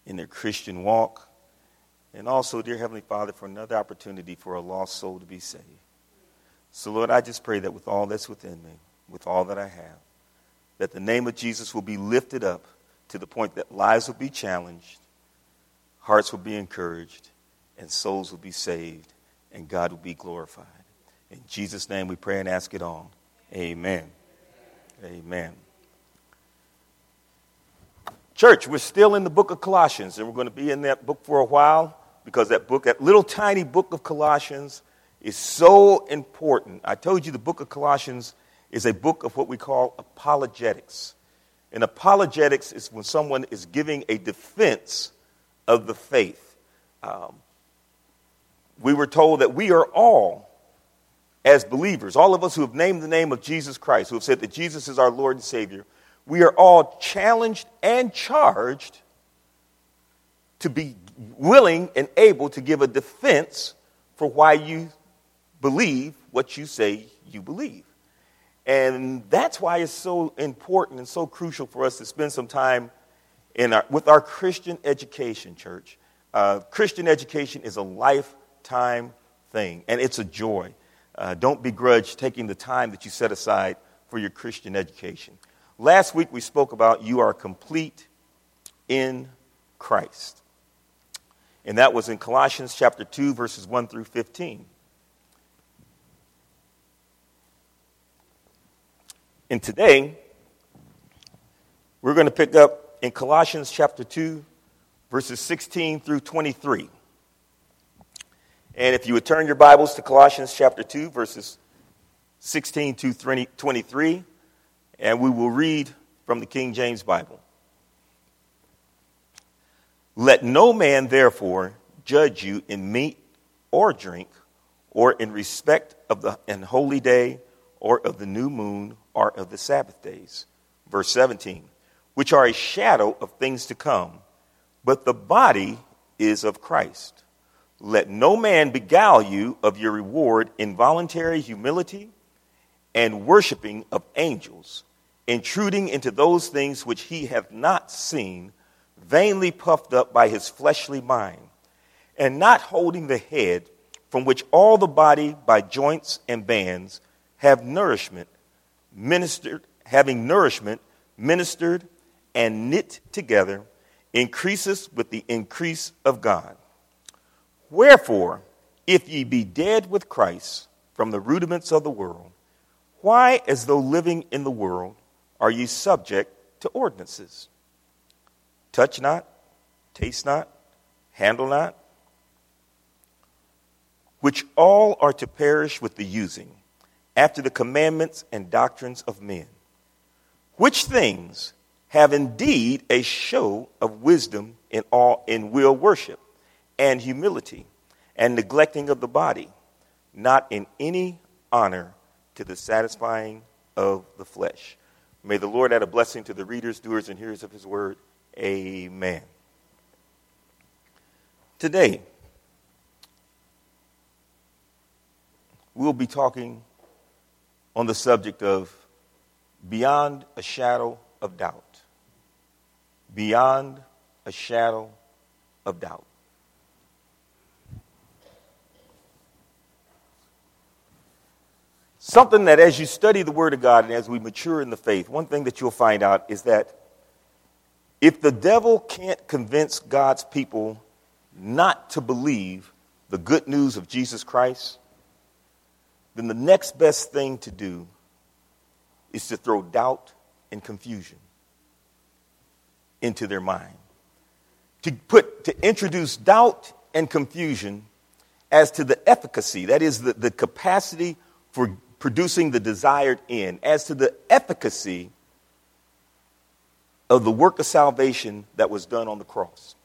in their Christian walk. And also, dear Heavenly Father, for another opportunity for a lost soul to be saved. So, Lord, I just pray that with all that's within me, with all that I have, that the name of Jesus will be lifted up to the point that lives will be challenged, hearts will be encouraged, and souls will be saved, and God will be glorified. In Jesus' name we pray and ask it all. Amen. Amen. Church, we're still in the book of Colossians, and we're going to be in that book for a while because that little tiny book of Colossians is so important. I told you the book of Colossians is a book of what we call apologetics. And apologetics is when someone is giving a defense of the faith. We were told that we are all, as believers, all of us who have named the name of Jesus Christ, who have said that Jesus is our Lord and Savior, we are all challenged and charged to be willing and able to give a defense for why you believe what you say you believe. And that's why it's so important and so crucial for us to spend some time with our Christian education, church. Christian education is a lifetime thing, and it's a joy. Don't begrudge taking the time that you set aside for your Christian education. Last week we spoke about you are complete in Christ. And that was in Colossians chapter 2, verses 1 through 15. And today, we're going to pick up in Colossians chapter 2, verses 16 through 23. And if you would turn your Bibles to Colossians chapter 2, verses 16 to 23, and we will read from the King James Bible. Let no man, therefore, judge you in meat or drink, or in respect of an holy day, or of the new moon, or of the Sabbath days. Verse 17, which are a shadow of things to come, but the body is of Christ. Let no man beguile you of your reward in voluntary humility and worshiping of angels, intruding into those things which he hath not seen, vainly puffed up by his fleshly mind, and not holding the head, from which all the body by joints and bands having nourishment, ministered and knit together, increaseth with the increase of God. Wherefore, if ye be dead with Christ from the rudiments of the world, why, as though living in the world, are ye subject to ordinances? Touch not, taste not, handle not, which all are to perish with the using, after the commandments and doctrines of men, which things have indeed a show of wisdom in will worship and humility, and neglecting of the body, not in any honor to the satisfying of the flesh. May the Lord add a blessing to the readers, doers, and hearers of his word. Amen. Today, we'll be talking on the subject of beyond a shadow of doubt. Beyond a shadow of doubt. Something that as you study the Word of God and as we mature in the faith, one thing that you'll find out is that if the devil can't convince God's people not to believe the good news of Jesus Christ, then the next best thing to do is to throw doubt and confusion into their mind. To introduce doubt and confusion as to the efficacy, that is the capacity for producing the desired end, as to the efficacy of the work of salvation that was done on the cross.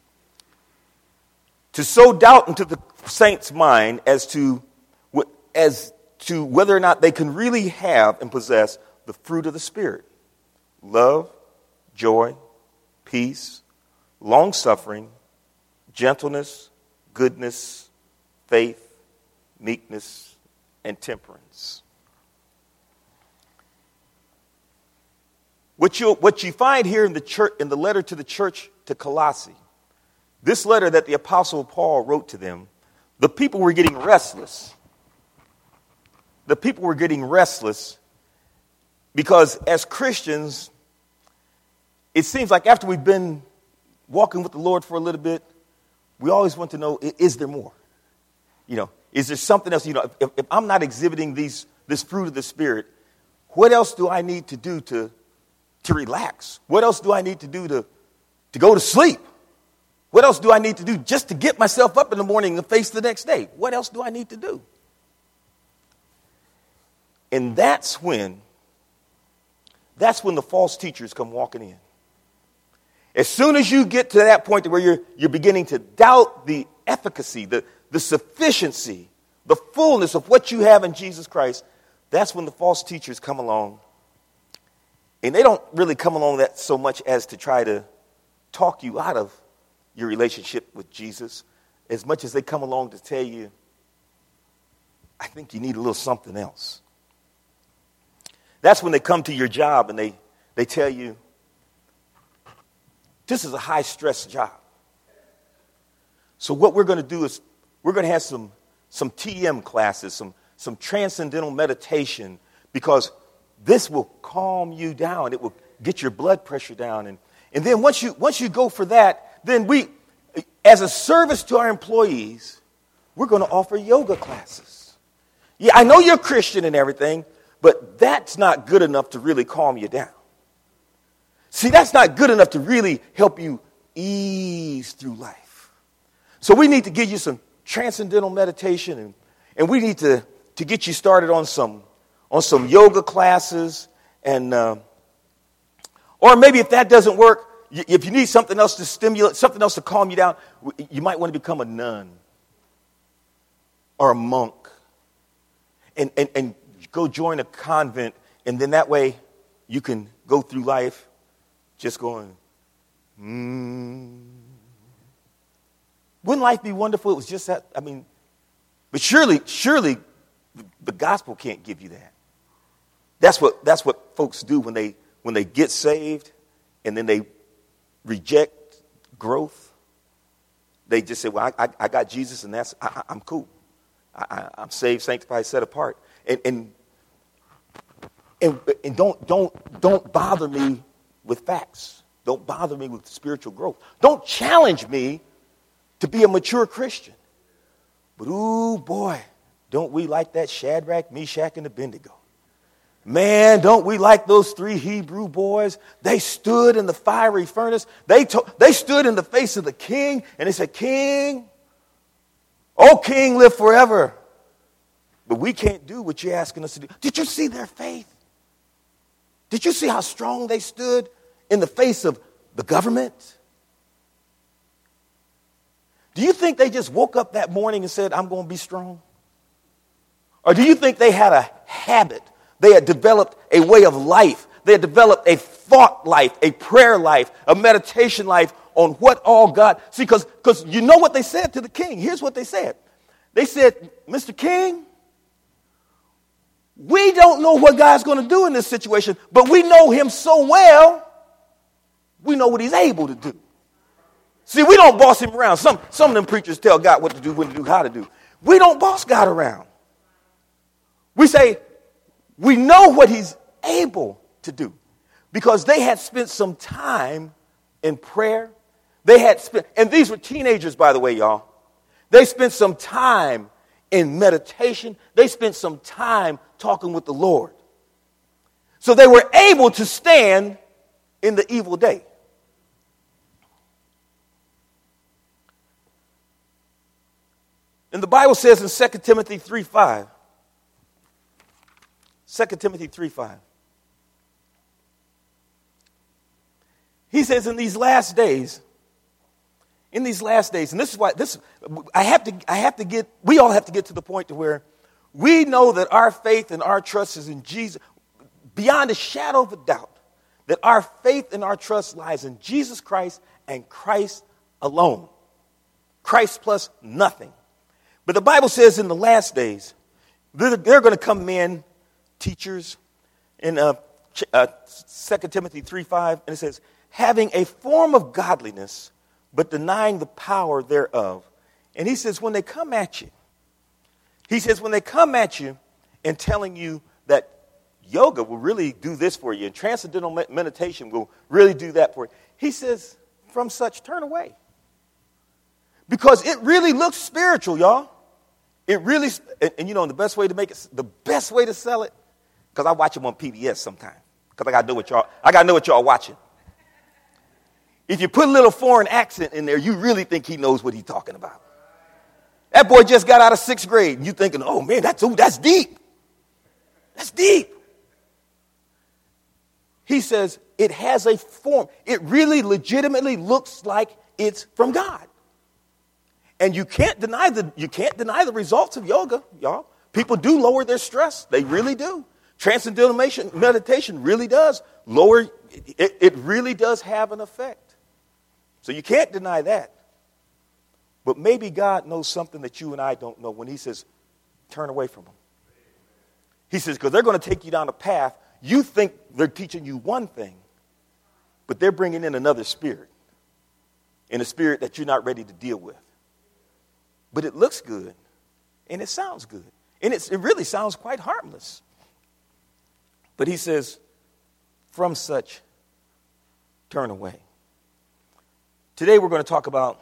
To sow doubt into the saint's mind as to whether or not they can really have and possess the fruit of the Spirit: love, joy, peace, long-suffering, gentleness, goodness, faith, meekness, and temperance. What you find here in the church, in the letter to the church to Colossae, this letter that the Apostle Paul wrote to them, the people were getting restless. The people were getting restless because as Christians, it seems like after we've been walking with the Lord for a little bit, we always want to know, is there more? Is there something else? If I'm not exhibiting this fruit of the Spirit, what else do I need to do to relax? What else do I need to do to go to sleep? What else do I need to do just to get myself up in the morning and face the next day? What else do I need to do? And that's when the false teachers come walking in. As soon as you get to that point where you're beginning to doubt the efficacy, the sufficiency, the fullness of what you have in Jesus Christ, that's when the false teachers come along. And they don't really come along that so much as to try to talk you out of your relationship with Jesus, as much as they come along to tell you, I think you need a little something else. That's when they come to your job and they tell you, this is a high-stress job. So what we're going to do is we're going to have some TM classes, some transcendental meditation, because this will calm you down. It will get your blood pressure down. And then once you go for that, then we, as a service to our employees, we're going to offer yoga classes. Yeah, I know you're Christian and everything, but that's not good enough to really calm you down. See, that's not good enough to really help you ease through life. So we need to give you some transcendental meditation, and we need to get you started on some yoga classes, and or maybe if that doesn't work, if you need something else to stimulate, something else to calm you down, you might want to become a nun or a monk, and go join a convent, and then that way you can go through life just going, Wouldn't life be wonderful? It was just that, but surely the gospel can't give you that. That's what folks do when they get saved and then they reject growth. They just say, well, I got Jesus and I'm cool. I'm saved, sanctified, set apart. And don't bother me with facts. Don't bother me with spiritual growth. Don't challenge me to be a mature Christian. But ooh boy, don't we like that Shadrach, Meshach, and Abednego. Man, don't we like those 3 Hebrew boys? They stood in the fiery furnace. They stood in the face of the king, and they said, King, oh King, live forever. But we can't do what you're asking us to do. Did you see their faith? Did you see how strong they stood in the face of the government? Do you think they just woke up that morning and said, I'm going to be strong? Or do you think they had a habit? They had developed a way of life. They had developed a thought life, a prayer life, a meditation life on what all God... See, because you know what they said to the king. Here's what they said. They said, Mr. King, we don't know what God's going to do in this situation, but we know him so well, we know what he's able to do. See, we don't boss him around. Some of them preachers tell God what to do, when to do, how to do. We don't boss God around. We say, we know what he's able to do. Because they had spent some time in prayer. And these were teenagers, by the way, y'all. They spent some time in meditation. They spent some time talking with the Lord. So they were able to stand in the evil day. And the Bible says in 2 Timothy 3:5, 2 Timothy 3:5, he says in these last days, and this is why we all have to get to the point to where we know that our faith and our trust is in Jesus, beyond a shadow of a doubt, that our faith and our trust lies in Jesus Christ and Christ alone. Christ plus nothing. But the Bible says in the last days, there are going to come men, teachers, in 2 Timothy 3:5, and it says, having a form of godliness, but denying the power thereof. And he says, when they come at you, and telling you that yoga will really do this for you, and transcendental meditation will really do that for you, he says, from such turn away. Because it really looks spiritual, y'all. It really, and you know, the best way to sell it, because I watch them on PBS sometimes, because I got to know what y'all watching. If you put a little foreign accent in there, you really think he knows what he's talking about. That boy just got out of 6th grade, and you thinking, oh man, that's deep. That's deep. He says it has a form. It really legitimately looks like it's from God. And you can't deny the results of yoga, y'all. People do lower their stress. They really do. Transcendental meditation really does lower. It really does have an effect. So you can't deny that. But maybe God knows something that you and I don't know when he says, turn away from them. He says, because they're going to take you down a path. You think they're teaching you one thing, but they're bringing in another spirit, in a spirit that you're not ready to deal with. But it looks good, and it sounds good, and it really sounds quite harmless. But he says, from such, turn away. Today we're going to talk about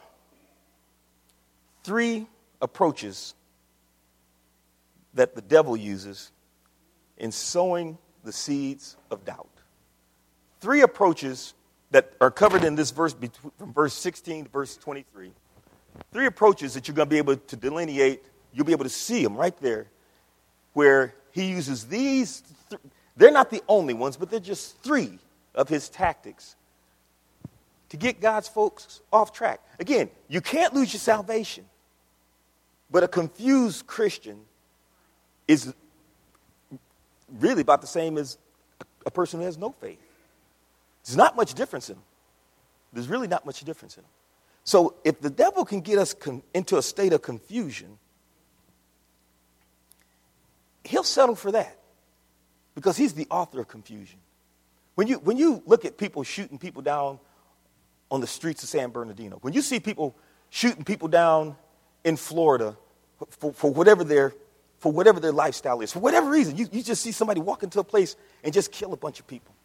3 approaches that the devil uses in sowing the seeds of doubt. 3 approaches that are covered in this verse, from verse 16 to verse 23. 3 approaches that you're going to be able to delineate. You'll be able to see them right there, where he uses these. They're not the only ones, but they're just 3 of his tactics to get God's folks off track. Again, you can't lose your salvation, but a confused Christian is really about the same as a person who has no faith. There's not much difference in them. There's really not much difference in them. So if the devil can get us into a state of confusion, he'll settle for that because he's the author of confusion. When you look at people shooting people down on the streets of San Bernardino, when you see people shooting people down in Florida for whatever their lifestyle is, for whatever reason, you just see somebody walk into a place and just kill a bunch of people.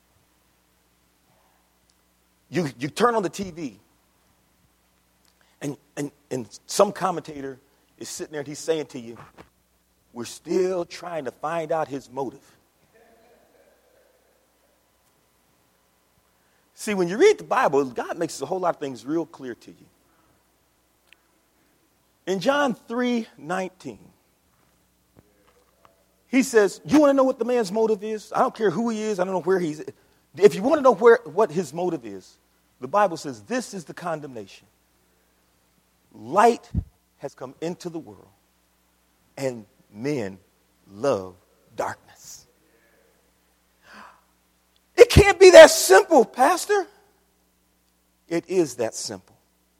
You turn on the TV, and some commentator is sitting there and he's saying to you, we're still trying to find out his motive. See, when you read the Bible, God makes a whole lot of things real clear to you. In John 3:19, he says, you want to know what the man's motive is? I don't care who he is. I don't know where he's. If you want to know what his motive is, the Bible says this is the condemnation. Light has come into the world, and men love darkness. It can't be that simple, Pastor. It is that simple.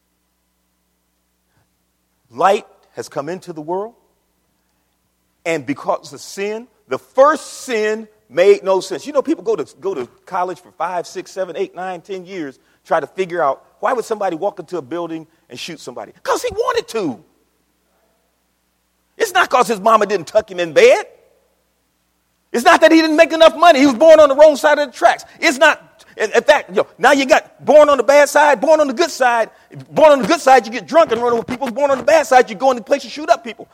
Light has come into the world, and because of sin, the first sin made no sense. You know, people go to college for 5, 6, 7, 8, 9, 10 years, try to figure out why would somebody walk into a building and shoot somebody? Because he wanted to. It's not because his mama didn't tuck him in bed. It's not that he didn't make enough money. He was born on the wrong side of the tracks. It's not. In fact, now you got born on the bad side, born on the good side. Born on the good side, you get drunk and run over people. Born on the bad side, you go into the place and shoot up people.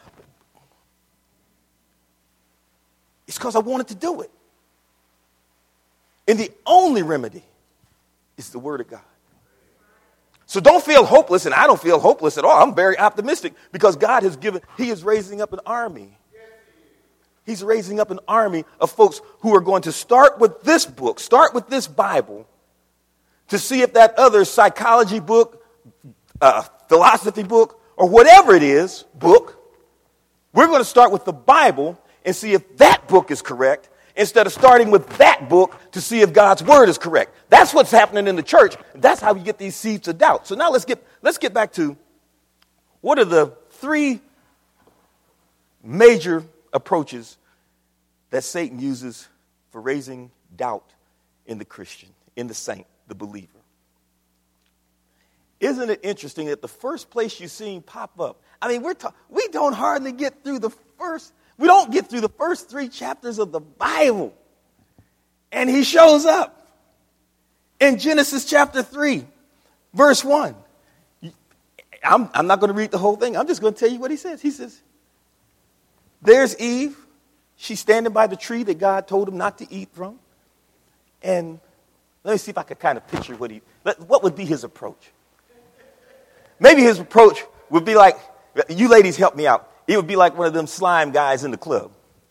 It's because I wanted to do it. And the only remedy is the Word of God. So don't feel hopeless, and I don't feel hopeless at all. I'm very optimistic because God He is raising up an army. He's raising up an army of folks who are going to start with this book, start with this Bible, to see if that other psychology book, philosophy book, or whatever it is, book, we're going to start with the Bible and see if that book is correct, instead of starting with that book to see if God's word is correct. That's what's happening in the church. That's how we get these seeds of doubt. So now let's get back to what are the 3 major approaches that Satan uses for raising doubt in the Christian, in the saint, the believer. Isn't it interesting that the first place you see him pop up, I mean, we don't hardly get through we don't get through the first 3 chapters of the Bible. And he shows up in Genesis chapter 3, verse 1. I'm not going to read the whole thing. I'm just going to tell you what he says. He says, there's Eve. She's standing by the tree that God told him not to eat from. And let me see if I could kind of picture what would be his approach. Maybe his approach would be like, you ladies help me out. It would be like one of them slime guys in the club.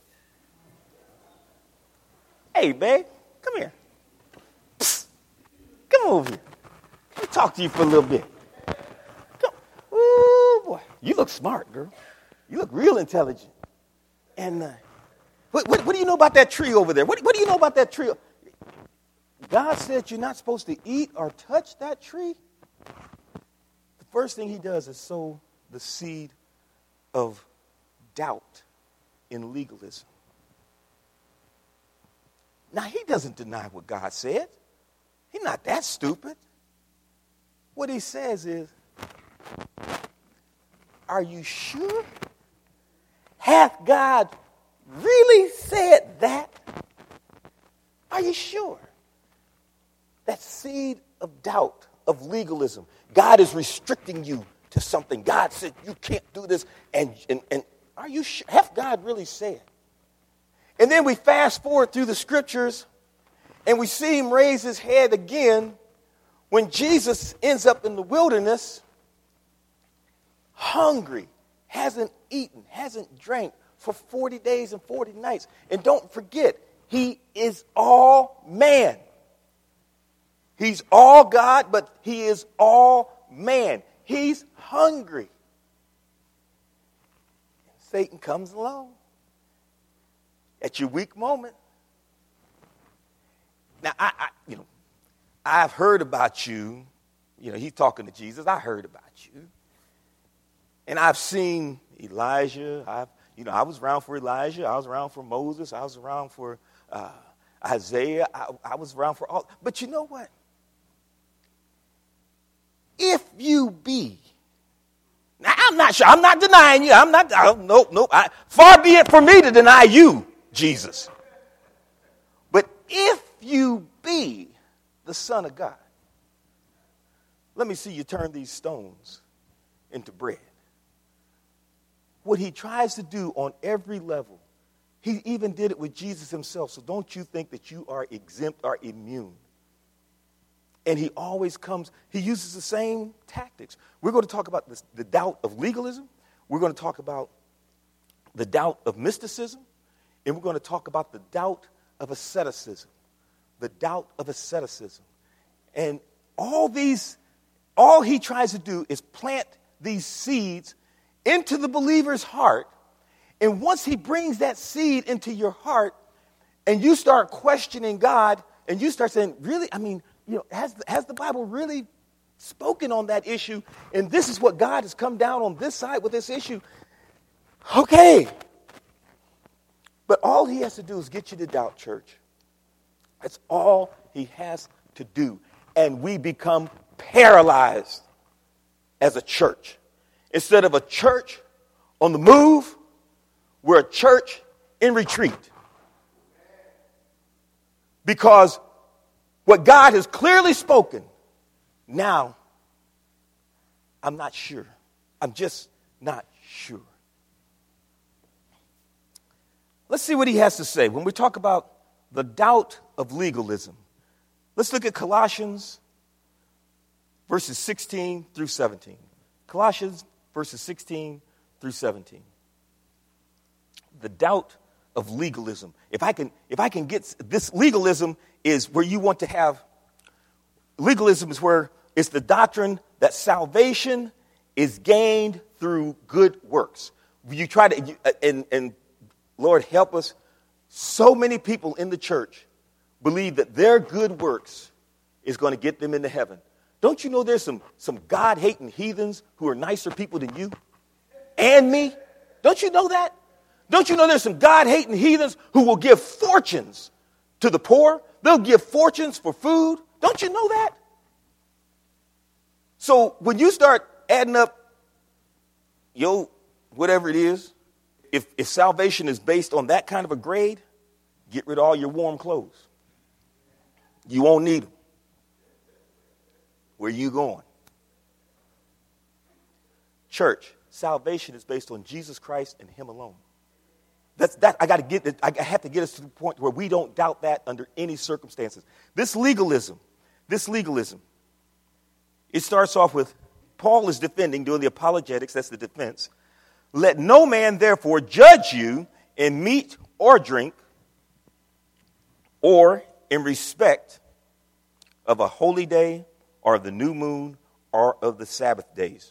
Hey, babe, come here. Psst. Come over here. Let me talk to you for a little bit. Come. Ooh, boy. You look smart, girl. You look real intelligent. And what do you know about that tree over there? What do you know about that tree? God said you're not supposed to eat or touch that tree. The first thing he does is sow the seed of doubt in legalism. Now, he doesn't deny what God said. He's not that stupid. What he says is, are you sure? Hath God really said that? Are you sure? That seed of doubt, of legalism. God is restricting you to something. God said you can't do this. And are you sure? Hath God really said? And then we fast forward through the scriptures and we see him raise his head again when Jesus ends up in the wilderness, hungry, hasn't eaten, hasn't drank for 40 days and 40 nights. And don't forget, he is all man. He's all God, but he is all man. He's hungry. Satan comes along at your weak moment. Now, I've heard about you. He's talking to Jesus. I heard about you. And I've seen Elijah. I was around for Elijah. I was around for Moses. I was around for Isaiah. I was around for all. But you know what? If you be, now I'm not sure. I'm not denying you. Nope. Far be it from me to deny you, Jesus. But if you be the Son of God, let me see you turn these stones into bread. What he tries to do on every level, he even did it with Jesus himself. So don't you think that you are exempt or immune. And he always he uses the same tactics. We're going to talk about the doubt of legalism. We're going to talk about the doubt of mysticism. And we're going to talk about the doubt of asceticism. The doubt of asceticism. And all he tries to do is plant these seeds into the believer's heart. And once he brings that seed into your heart and you start questioning God and you start saying, really, has the Bible really spoken on that issue? And this is what God has come down on this side with this issue. Okay. But all he has to do is get you to doubt, church. That's all he has to do. And we become paralyzed as a church. Instead of a church on the move, we're a church in retreat. Because what God has clearly spoken, now, I'm not sure. I'm just not sure. Let's see what he has to say. When we talk about the doubt of legalism, let's look at Colossians verses 16 through 17. Colossians verses 16 through 17. The doubt of legalism. If I can get this, legalism is where you want to have, legalism is where it's the doctrine that salvation is gained through good works. You try to, and Lord help us, so many people in the church believe that their good works is going to get them into heaven. Don't you know there's some God-hating heathens who are nicer people than you and me? Don't you know that? Don't you know there's some God-hating heathens who will give fortunes to the poor? They'll give fortunes for food. Don't you know that? So when you start adding up whatever it is, if salvation is based on that kind of a grade, get rid of all your warm clothes. You won't need them. Where you going? Church, salvation is based on Jesus Christ and him alone. I have to get us to the point where we don't doubt that under any circumstances. This legalism, it starts off with Paul is defending, doing the apologetics, that's the defense. Let no man therefore judge you in meat or drink or in respect of a holy day or of the new moon or of the Sabbath days.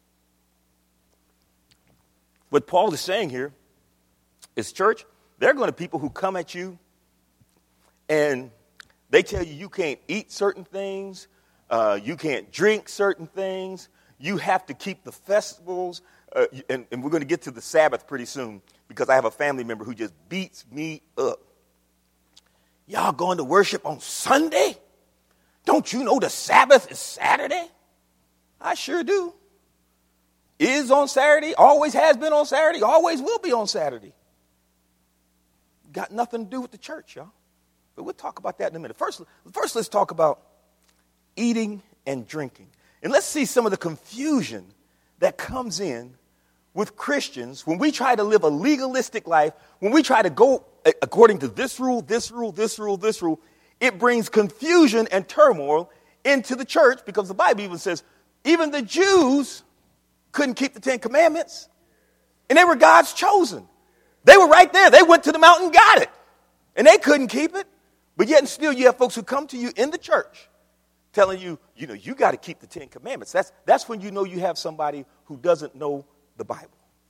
What Paul is saying here is, church, there are going to be people who come at you and they tell you you can't eat certain things, you can't drink certain things, you have to keep the festivals, and we're going to get to the Sabbath pretty soon because I have a family member who just beats me up. Y'all going to worship on Sunday? Don't you know the Sabbath is Saturday? I sure do. Is on Saturday, always has been on Saturday, always will be on Saturday. Got nothing to do with the church, y'all. But we'll talk about that in a minute. First, let's talk about eating and drinking. And let's see some of the confusion that comes in with Christians when we try to live a legalistic life, when we try to go according to this rule, this rule, this rule, this rule. It brings confusion and turmoil into the church because the Bible even says even the Jews couldn't keep the 10 Commandments. And they were God's chosen. They were right there. They went to the mountain and got it. And they couldn't keep it. But yet and still you have folks who come to you in the church telling you, you got to keep the 10 Commandments. That's when you know you have somebody who doesn't know the Bible.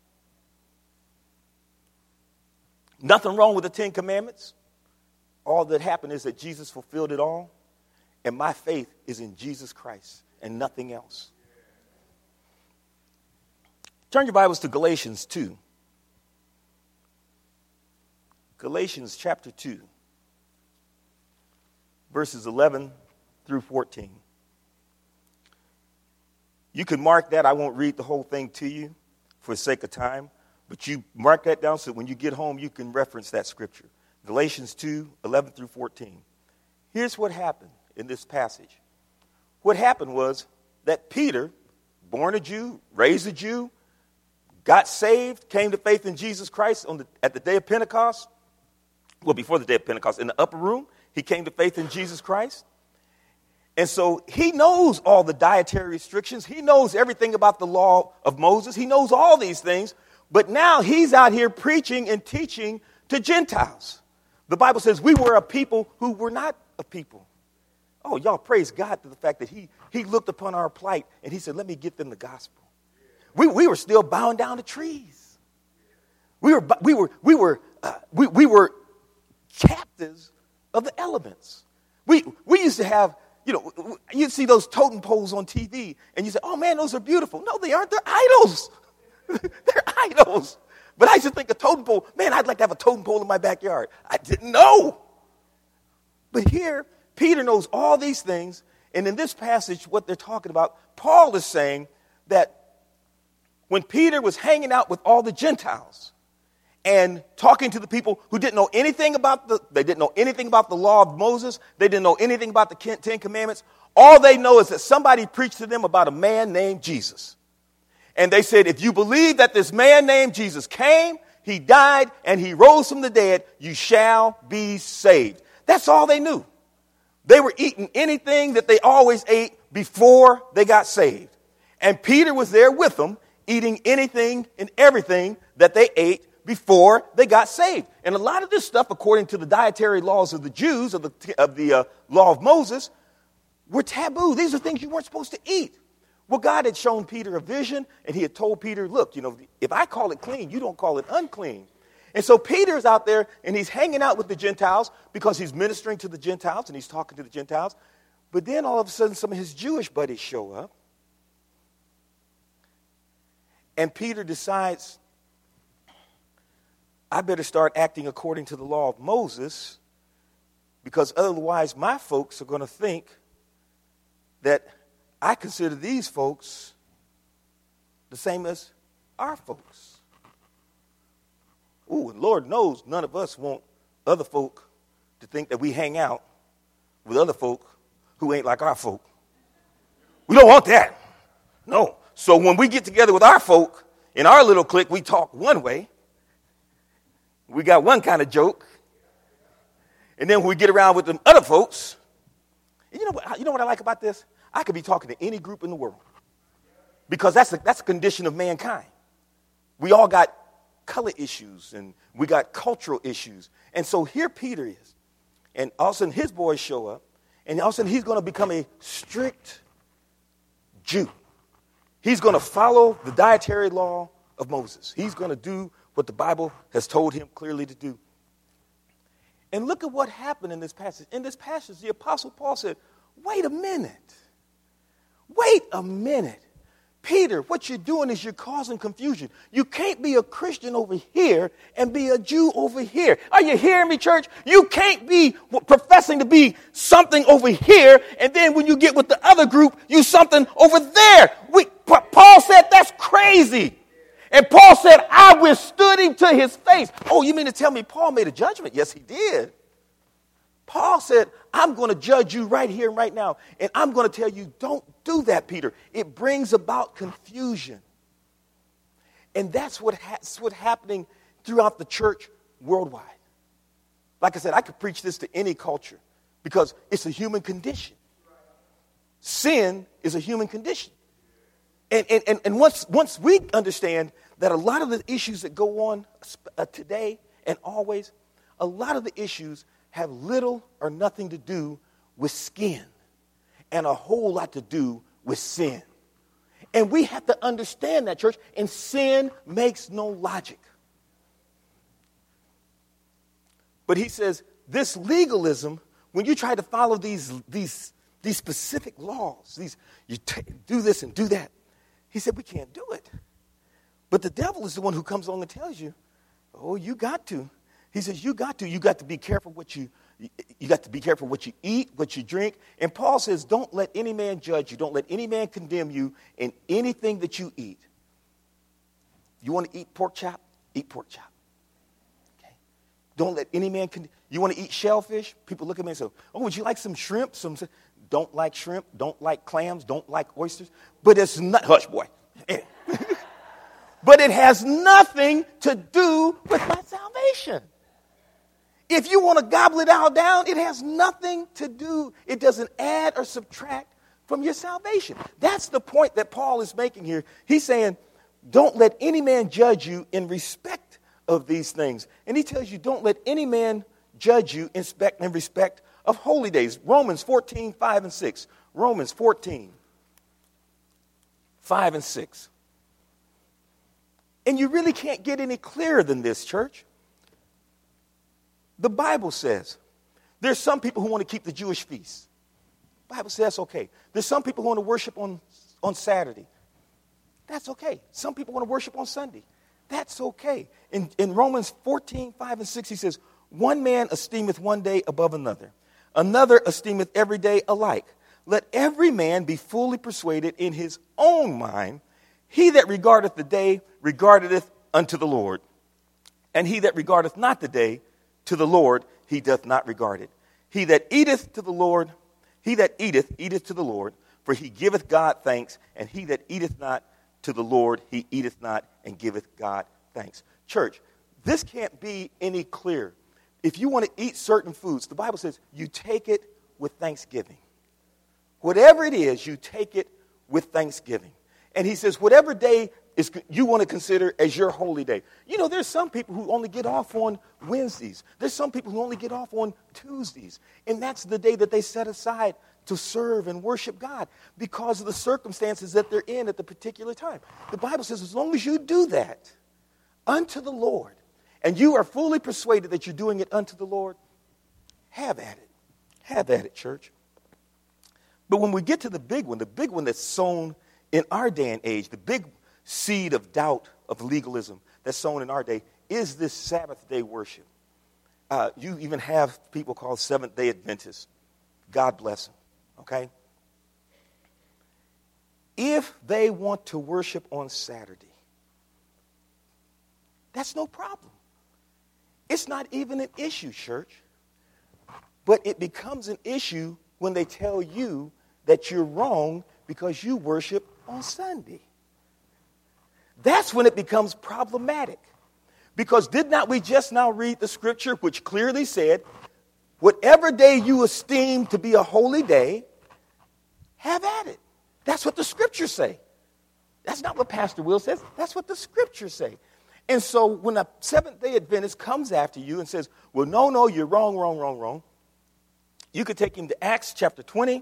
Nothing wrong with the 10 Commandments. All that happened is that Jesus fulfilled it all. And my faith is in Jesus Christ and nothing else. Turn your Bibles to Galatians 2. Galatians chapter 2, verses 11 through 14. You can mark that. I won't read the whole thing to you for the sake of time, but you mark that down so when you get home you can reference that scripture. Galatians 2, 11 through 14. Here's what happened in this passage. What happened was that Peter, born a Jew, raised a Jew, got saved, came to faith in Jesus Christ at the day of Pentecost. Well, before the day of Pentecost, in the upper room, he came to faith in Jesus Christ. And so he knows all the dietary restrictions. He knows everything about the law of Moses. He knows all these things. But now he's out here preaching and teaching to Gentiles. The Bible says we were a people who were not a people. Oh, y'all praise God for the fact that he looked upon our plight and he said, let me get them the gospel. We were still bound down to trees. We were captives of the elements. We used to have, you'd see those totem poles on TV and you say, oh man, those are beautiful. No, they aren't. They're idols. They're idols. But I used to think a totem pole, man, I'd like to have a totem pole in my backyard. I didn't know. But here, Peter knows all these things. And in this passage, what they're talking about, Paul is saying that when Peter was hanging out with all the Gentiles and talking to the people who didn't know anything about the law of Moses, they didn't know anything about the 10 Commandments, all they know is that somebody preached to them about a man named Jesus. And they said, if you believe that this man named Jesus came, he died, and he rose from the dead, you shall be saved. That's all they knew. They were eating anything that they always ate before they got saved. And Peter was there with them, eating anything and everything that they ate before they got saved. And a lot of this stuff, according to the dietary laws of the Jews, of the law of Moses, were taboo. These are things you weren't supposed to eat. Well, God had shown Peter a vision, and he had told Peter, look, if I call it clean, you don't call it unclean. And so Peter's out there, and he's hanging out with the Gentiles because he's ministering to the Gentiles, and he's talking to the Gentiles. But then all of a sudden, some of his Jewish buddies show up. And Peter decides, I better start acting according to the law of Moses, because otherwise my folks are going to think that I consider these folks the same as our folks. Ooh, and Lord knows none of us want other folk to think that we hang out with other folk who ain't like our folk. We don't want that. No. So when we get together with our folk, in our little clique, we talk one way. We got one kind of joke. And then when we get around with them other folks, and you know what I like about this? I could be talking to any group in the world. Because that's a condition of mankind. We all got color issues and we got cultural issues. And so here Peter is. And all of a sudden his boys show up. And all of a sudden he's going to become a strict Jew. He's going to follow the dietary law of Moses. He's going to do what the Bible has told him clearly to do. And look at what happened in this passage. In this passage, the Apostle Paul said, wait a minute. Wait a minute. Peter, what you're doing is you're causing confusion. You can't be a Christian over here and be a Jew over here. Are you hearing me, church? You can't be professing to be something over here, and then when you get with the other group, you something over there. Paul said that's crazy. And Paul said, I withstood him to his face. Oh, you mean to tell me Paul made a judgment? Yes, he did. Paul said, I'm going to judge you right here and right now. And I'm going to tell you, don't do that, Peter. It brings about confusion. And that's what's happening throughout the church worldwide. Like I said, I could preach this to any culture because it's a human condition. Sin is a human condition. And once we understand that a lot of the issues that go on today and always, a lot of the issues have little or nothing to do with skin and a whole lot to do with sin. And we have to understand that, church, and sin makes no logic. But he says this legalism, when you try to follow these specific laws, do this and do that, he said we can't do it. But the devil is the one who comes along and tells you, oh, you got to. He says, you got to be careful what you got to be careful what you eat, what you drink. And Paul says, don't let any man judge you. Don't let any man condemn you in anything that you eat. You want to eat pork chop? Eat pork chop. Okay. Don't let any man you want to eat shellfish? People look at me and say, oh, would you like some shrimp? Don't like shrimp, don't like clams, don't like oysters. But it's not, hush, boy. But it has nothing to do with my salvation. If you want to gobble it all down, it has nothing to do. It doesn't add or subtract from your salvation. That's the point that Paul is making here. He's saying, don't let any man judge you in respect of these things. And he tells you, don't let any man judge you in respect of holy days. Romans 14, 5 and 6. Romans 14, 5 and 6. And you really can't get any clearer than this, church. The Bible says there's some people who want to keep the Jewish feasts. The Bible says that's okay. There's some people who want to worship on Saturday. That's okay. Some people want to worship on Sunday. That's okay. In Romans 14, 5 and 6, he says, one man esteemeth one day above another. Another esteemeth every day alike. Let every man be fully persuaded in his own mind. He that regardeth the day regardeth unto the Lord. And he that regardeth not the day to the Lord, he doth not regard it. He that eateth to the Lord, eateth to the Lord, for he giveth God thanks. And he that eateth not to the Lord, he eateth not and giveth God thanks. Church, this can't be any clearer. If you want to eat certain foods, the Bible says you take it with thanksgiving. Whatever it is, you take it with thanksgiving. And he says whatever day you want to consider as your holy day. You know, there's some people who only get off on Wednesdays. There's some people who only get off on Tuesdays. And that's the day that they set aside to serve and worship God because of the circumstances that they're in at the particular time. The Bible says as long as you do that unto the Lord, and you are fully persuaded that you're doing it unto the Lord, have at it. Have at it, church. But when we get to the big one that's sown in our day and age, the big seed of doubt, of legalism that's sown in our day, is this Sabbath day worship. You even have people called Seventh-day Adventists. God bless them, okay? If they want to worship on Saturday, that's no problem. It's not even an issue, church. But it becomes an issue when they tell you that you're wrong because you worship on Sunday. That's when it becomes problematic. Because did not we just now read the scripture which clearly said, whatever day you esteem to be a holy day, have at it. That's what the scriptures say. That's not what Pastor Will says. That's what the scriptures say. And so when a Seventh-day Adventist comes after you and says, well, no, you're wrong, you could take him to Acts chapter 20,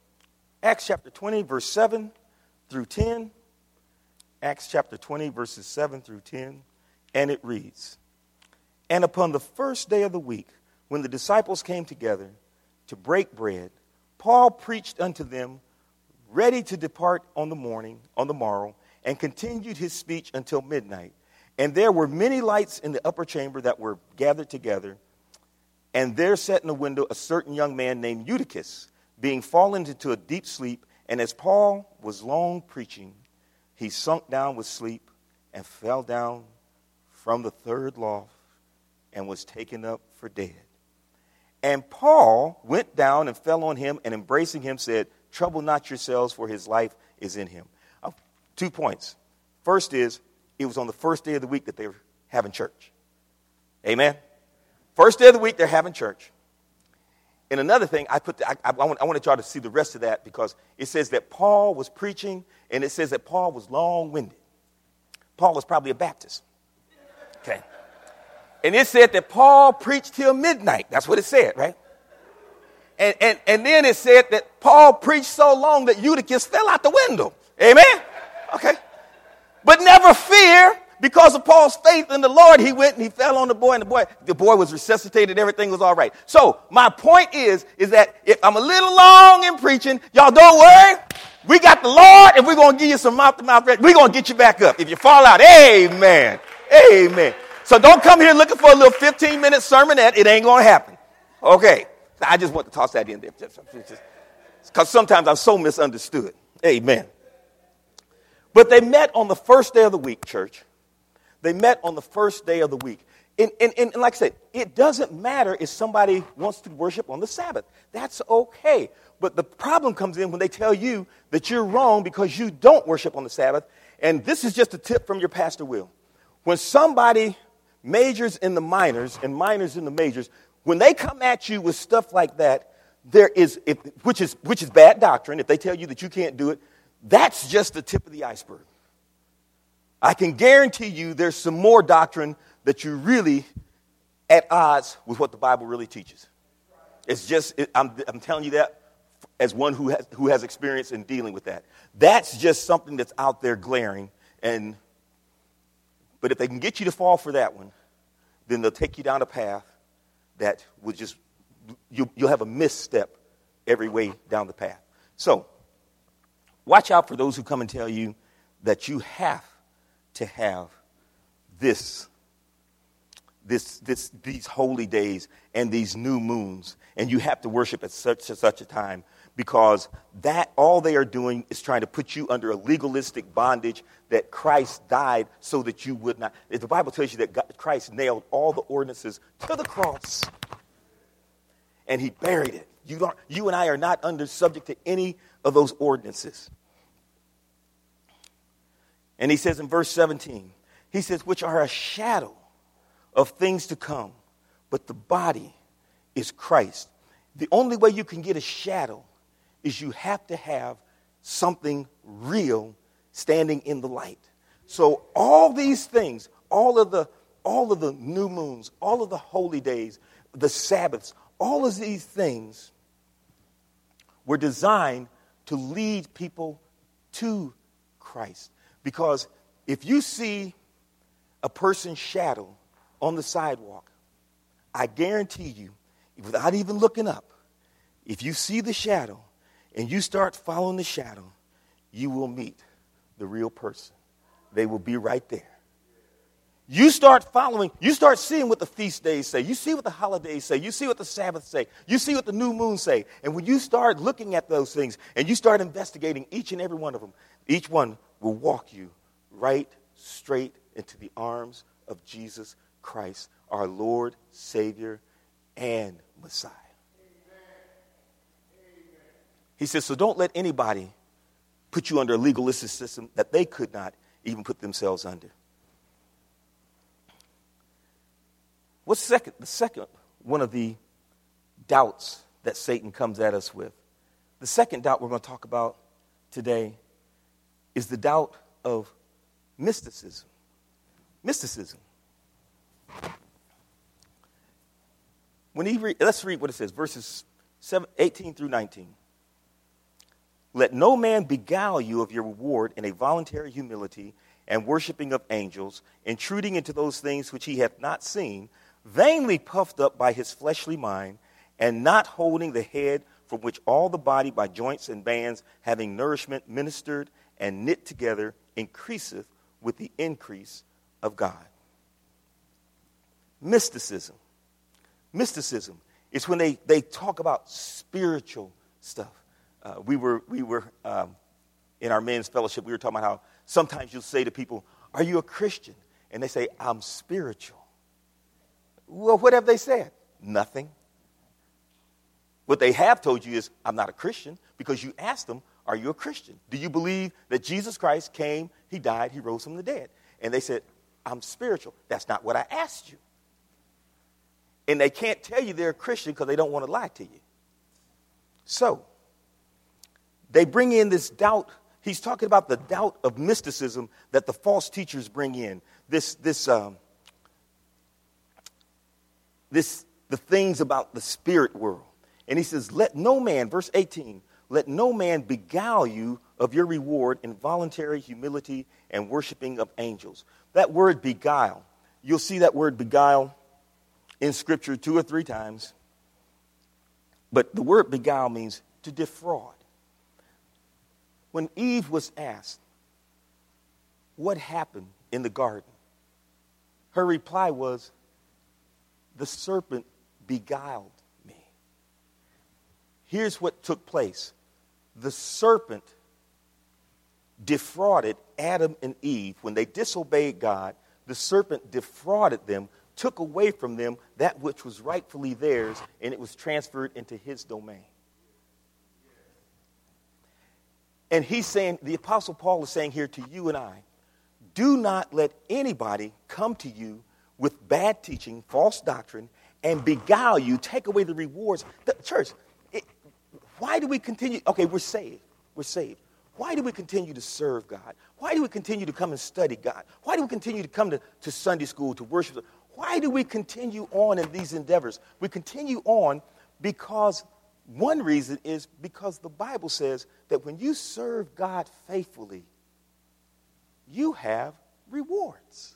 verse 7 through 10. Acts chapter 20, verses 7 through 10. And it reads, and upon the first day of the week, when the disciples came together to break bread, Paul preached unto them, ready to depart on the morrow, and continued his speech until midnight. And there were many lights in the upper chamber that were gathered together. And there sat in the window a certain young man named Eutychus, being fallen into a deep sleep. And as Paul was long preaching, he sunk down with sleep and fell down from the third loft and was taken up for dead. And Paul went down and fell on him, and embracing him said, trouble not yourselves, for his life is in him. 2 points. First is, it was on the first day of the week that they were having church. Amen? First day of the week, they're having church. And another thing, I wanted y'all to see the rest of that because it says that Paul was preaching, and it says that Paul was long-winded. Paul was probably a Baptist. Okay. And it said that Paul preached till midnight. That's what it said, right? And then it said that Paul preached so long that Eutychus fell out the window. Amen? Okay. But never fear, because of Paul's faith in the Lord, he went and he fell on the boy, and the boy was resuscitated. Everything was all right. So my point is that if I'm a little long in preaching, y'all don't worry. We got the Lord, and we're going to give you some mouth-to-mouth. We're going to get you back up. If you fall out, amen. Amen. So don't come here looking for a little 15-minute sermonette. It ain't going to happen. Okay. I just want to toss that in there. Because sometimes I'm so misunderstood. Amen. But they met on the first day of the week, church. They met on the first day of the week. And like I said, it doesn't matter if somebody wants to worship on the Sabbath. That's okay. But the problem comes in when they tell you that you're wrong because you don't worship on the Sabbath. And this is just a tip from your Pastor Will. When somebody majors in the minors and minors in the majors, when they come at you with stuff like that, which is bad doctrine, if they tell you that you can't do it, that's just the tip of the iceberg. I can guarantee you there's some more doctrine that you're really at odds with what the Bible really teaches. It's just, I'm telling you that as one who has experience in dealing with that. That's just something that's out there glaring. But if they can get you to fall for that one, then they'll take you down a path that will just, you'll have a misstep every way down the path. So, watch out for those who come and tell you that you have to have these holy days and these new moons, and you have to worship at such a time, because that all they are doing is trying to put you under a legalistic bondage that Christ died so that you would not. The Bible tells you that Christ nailed all the ordinances to the cross, and he buried it. You and I are not subject to any of those ordinances. And he says in verse 17, he says, which are a shadow of things to come, but the body is Christ. The only way you can get a shadow is you have to have something real standing in the light. So all these things, all of the new moons, all of the holy days, the Sabbaths, all of these things were designed to lead people to Christ. Because if you see a person's shadow on the sidewalk, I guarantee you, without even looking up, if you see the shadow and you start following the shadow, you will meet the real person. They will be right there. You start following, you start seeing what the feast days say. You see what the holidays say. You see what the Sabbath say. You see what the new moon say. And when you start looking at those things and you start investigating each and every one of them, each one will walk you right straight into the arms of Jesus Christ, our Lord, Savior, and Messiah. He says, so don't let anybody put you under a legalistic system that they could not even put themselves under. What's second? The second one of the doubts that Satan comes at us with. The second doubt we're going to talk about today is the doubt of mysticism. Mysticism. Let's read what it says, verses 18 through 19. Let no man beguile you of your reward in a voluntary humility and worshiping of angels, intruding into those things which he hath not seen, vainly puffed up by his fleshly mind, and not holding the head, from which all the body by joints and bands, having nourishment ministered and knit together, increaseth with the increase of God. Mysticism. Mysticism is when they talk about spiritual stuff. We were in our men's fellowship, we were talking about how sometimes you'll say to people, are you a Christian? And they say, I'm spiritual. Well, what have they said? Nothing. What they have told you is, I'm not a Christian, because you asked them, are you a Christian? Do you believe that Jesus Christ came, he died, he rose from the dead? And they said, I'm spiritual. That's not what I asked you. And they can't tell you they're a Christian because they don't want to lie to you. So, they bring in this doubt. He's talking about the doubt of mysticism that the false teachers bring in. The things about the spirit world. And he says, let no man, verse 18, let no man beguile you of your reward in voluntary humility and worshiping of angels. That word beguile, you'll see that word beguile in Scripture 2 or 3 times. But the word beguile means to defraud. When Eve was asked, what happened in the garden? Her reply was, the serpent beguiled me. Here's what took place. The serpent defrauded Adam and Eve. When they disobeyed God, the serpent defrauded them, took away from them that which was rightfully theirs, and it was transferred into his domain. And he's saying, the Apostle Paul is saying here to you and I, do not let anybody come to you with bad teaching, false doctrine, and beguile you, take away the rewards. The church, why do we continue? Okay, we're saved. We're saved. Why do we continue to serve God? Why do we continue to come and study God? Why do we continue to come to Sunday school, to worship? Why do we continue on in these endeavors? We continue on because one reason is because the Bible says that when you serve God faithfully, you have rewards.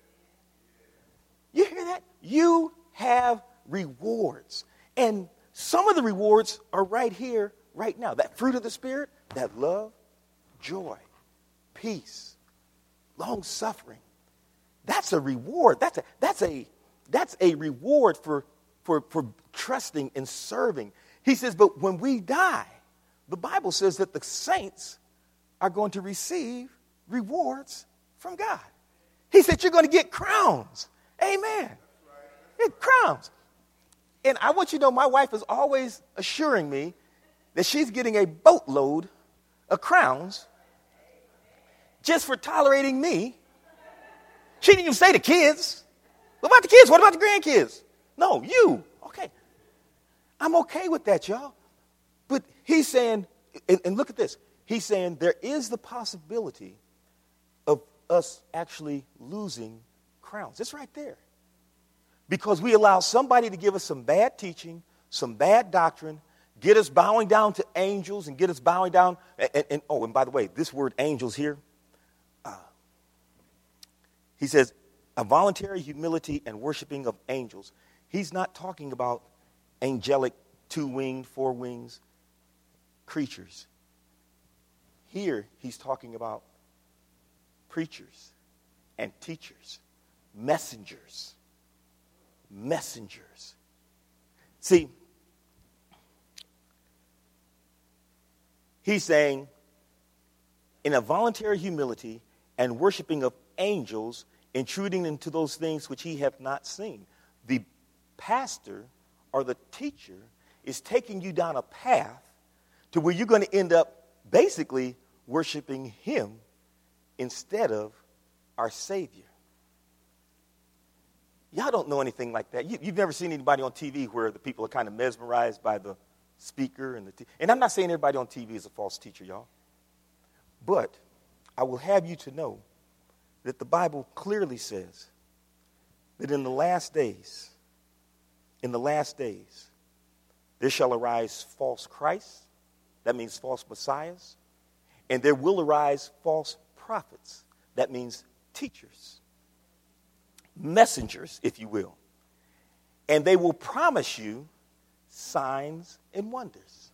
You hear that? You have rewards. And some of the rewards are right here, right now. That fruit of the Spirit, that love, joy, peace, long suffering. That's a reward. That's a reward for trusting and serving. He says, but when we die, the Bible says that the saints are going to receive rewards from God. He said, you're going to get crowns. Amen. Get crowns. And I want you to know, my wife is always assuring me that she's getting a boatload of crowns just for tolerating me. She didn't even say the kids. What about the kids? What about the grandkids? No, you. Okay. I'm okay with that, y'all. But he's saying, and look at this. He's saying there is the possibility of us actually losing crowns. It's right there. Because we allow somebody to give us some bad teaching, some bad doctrine, get us bowing down to angels and get us bowing down. And by the way, this word angels here, he says a voluntary humility and worshiping of angels. He's not talking about angelic 2-winged, 4 wings creatures. Here he's talking about preachers and teachers, messengers. Messengers. See, he's saying, in a voluntary humility and worshiping of angels, intruding into those things which he hath not seen. The pastor or the teacher is taking you down a path to where you're going to end up basically worshiping him instead of our Savior. Y'all don't know anything like that. You've never seen anybody on TV where the people are kind of mesmerized by the speaker and I'm not saying everybody on TV is a false teacher, y'all. But I will have you to know that the Bible clearly says that in the last days, there shall arise false Christs, that means false messiahs, and there will arise false prophets, that means teachers, messengers, if you will. And they will promise you signs and wonders.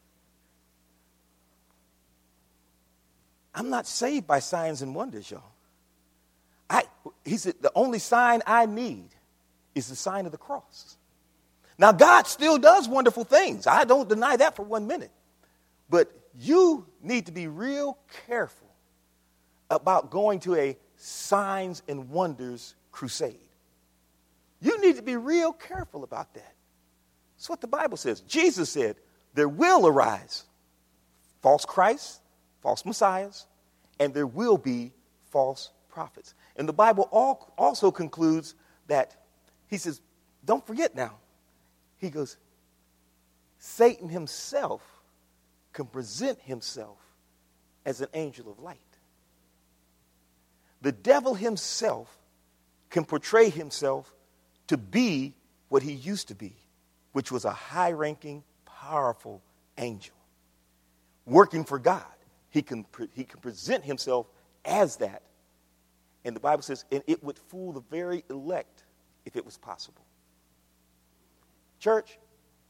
I'm not saved by signs and wonders, y'all. He said, the only sign I need is the sign of the cross. Now, God still does wonderful things. I don't deny that for 1 minute. But you need to be real careful about going to a signs and wonders crusade. You need to be real careful about that. That's what the Bible says. Jesus said, there will arise false Christs, false messiahs, and there will be false prophets. And the Bible also concludes that, he says, don't forget now. He goes, Satan himself can present himself as an angel of light. The devil himself can portray himself to be what he used to be, which was a high-ranking, powerful angel working for God. He can present himself as that. And the Bible says, and it would fool the very elect if it was possible. Church,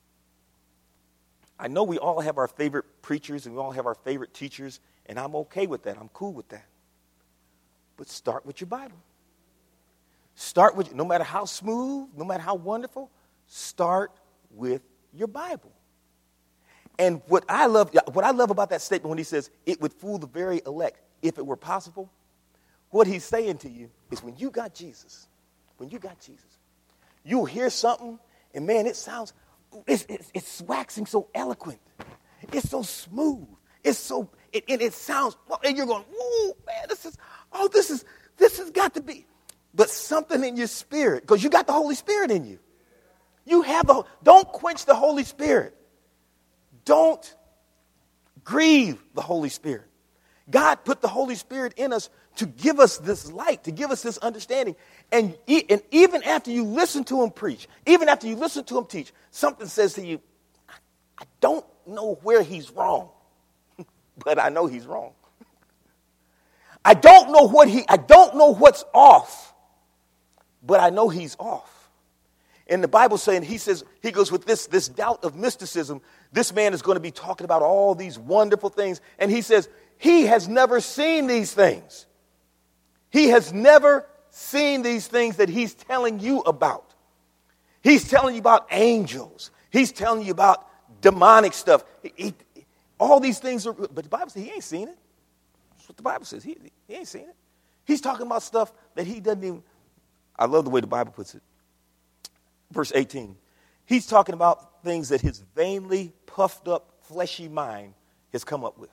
I know we all have our favorite preachers and we all have our favorite teachers, and I'm okay with that. I'm cool with that. But start with your Bible. Start with, no matter how smooth, no matter how wonderful, start with your Bible. And what I love about that statement when he says, it would fool the very elect if it were possible, what he's saying to you is when you got Jesus, you'll hear something, and man, it sounds, it's waxing so eloquent. It's so smooth. It sounds, and you're going, whoa, man, this has got to be. But something in your spirit, because you got the Holy Spirit in you. Don't quench the Holy Spirit. Don't grieve the Holy Spirit. God put the Holy Spirit in us to give us this light, to give us this understanding. And even after you listen to him preach, even after you listen to him teach, something says to you, I don't know where he's wrong, but I know he's wrong. I don't know what's off, but I know he's off. And the Bible's saying, he goes with this doubt of mysticism. This man is going to be talking about all these wonderful things. And he says, he has never seen these things. He has never seen these things that he's telling you about. He's telling you about angels. He's telling you about demonic stuff. All these things are, but the Bible says he ain't seen it. That's what the Bible says. He ain't seen it. He's talking about stuff that he doesn't even, I love the way the Bible puts it. Verse 18, he's talking about things that his vainly puffed up fleshy mind has come up with.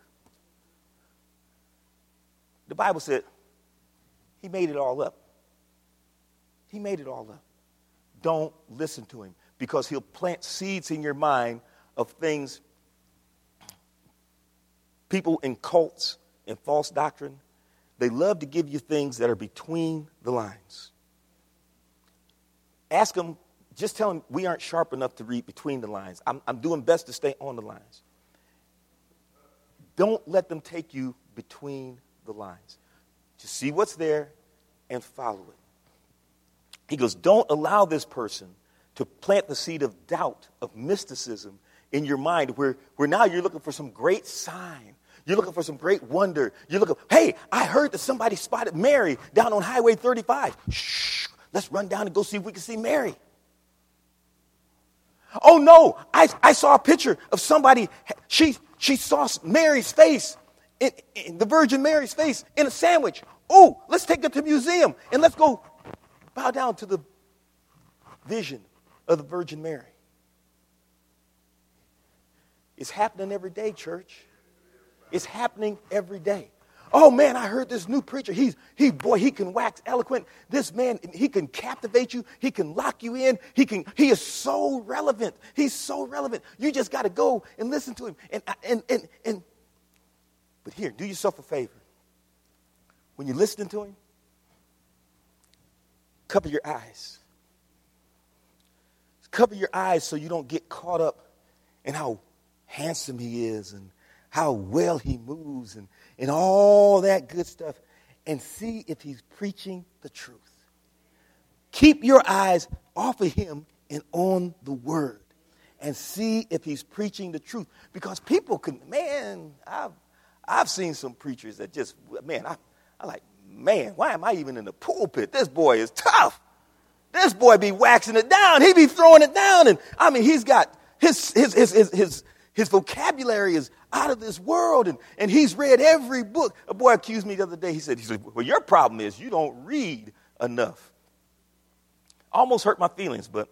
The Bible said he made it all up. He made it all up. Don't listen to him, because he'll plant seeds in your mind of things, people in cults and false doctrine, they love to give you things that are between the lines. Ask them. Just tell them we aren't sharp enough to read between the lines. I'm doing best to stay on the lines. Don't let them take you between the lines. Just see what's there and follow it. He goes, don't allow this person to plant the seed of doubt, of mysticism in your mind where now you're looking for some great sign. You're looking for some great wonder. You're looking, hey, I heard that somebody spotted Mary down on Highway 35. Shh, let's run down and go see if we can see Mary. Oh, no, I saw a picture of somebody. She saw Mary's face, in the Virgin Mary's face in a sandwich. Oh, let's take her to the museum and let's go bow down to the vision of the Virgin Mary. It's happening every day, church. It's happening every day. Oh, man, I heard this new preacher. He can wax eloquent. This man, he can captivate you. He can lock you in. He is so relevant. He's so relevant. You just got to go and listen to him. But here, do yourself a favor. When you're listening to him, cover your eyes. Cover your eyes so you don't get caught up in how handsome he is and how well he moves and all that good stuff, and see if he's preaching the truth. Keep your eyes off of him and on the word, and see if he's preaching the truth. Because people can, man, I've seen some preachers that just, man, I like, man, why am I even in the pulpit? This boy is tough. This boy be waxing it down. He be throwing it down. And I mean, he's got his vocabulary is out of this world, and he's read every book. A boy accused me the other day. He said, well, your problem is you don't read enough. Almost hurt my feelings, but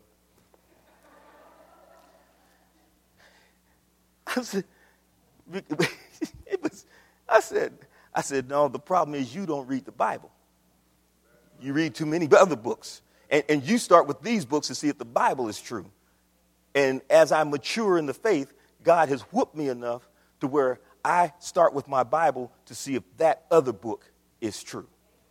I said, no, the problem is you don't read the Bible. You read too many other books. And you start with these books to see if the Bible is true. And as I mature in the faith, God has whooped me enough to where I start with my Bible to see if that other book is true.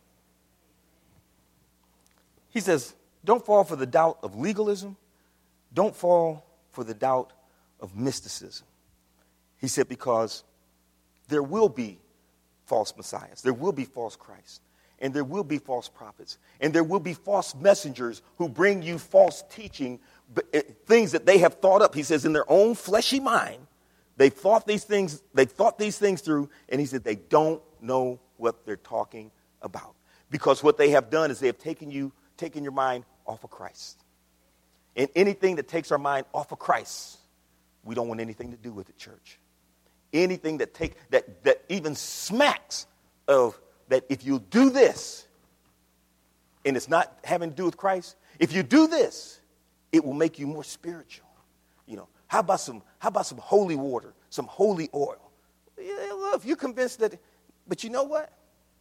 He says, don't fall for the doubt of legalism. Don't fall for the doubt of mysticism. He said, because there will be false messiahs. There will be false Christs. And there will be false prophets. And there will be false messengers who bring you false teaching, things that they have thought up. He says in their own fleshy mind, they thought these things through, and he said they don't know what they're talking about. Because what they have done is they have taken your mind off of Christ. And anything that takes our mind off of Christ, we don't want anything to do with it, church. Anything that even smacks of that if you do this, and it's not having to do with Christ, if you do this, it will make you more spiritual. You know, how about some holy water, some holy oil? Yeah, well, if you're convinced that, but you know what?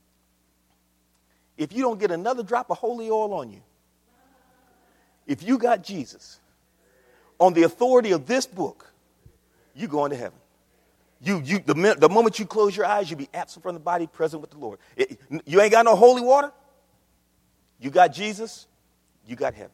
If you don't get another drop of holy oil on you, if you got Jesus on the authority of this book, you're going to heaven. The moment you close your eyes, you'll be absent from the body, present with the Lord. You ain't got no holy water. You got Jesus. You got heaven.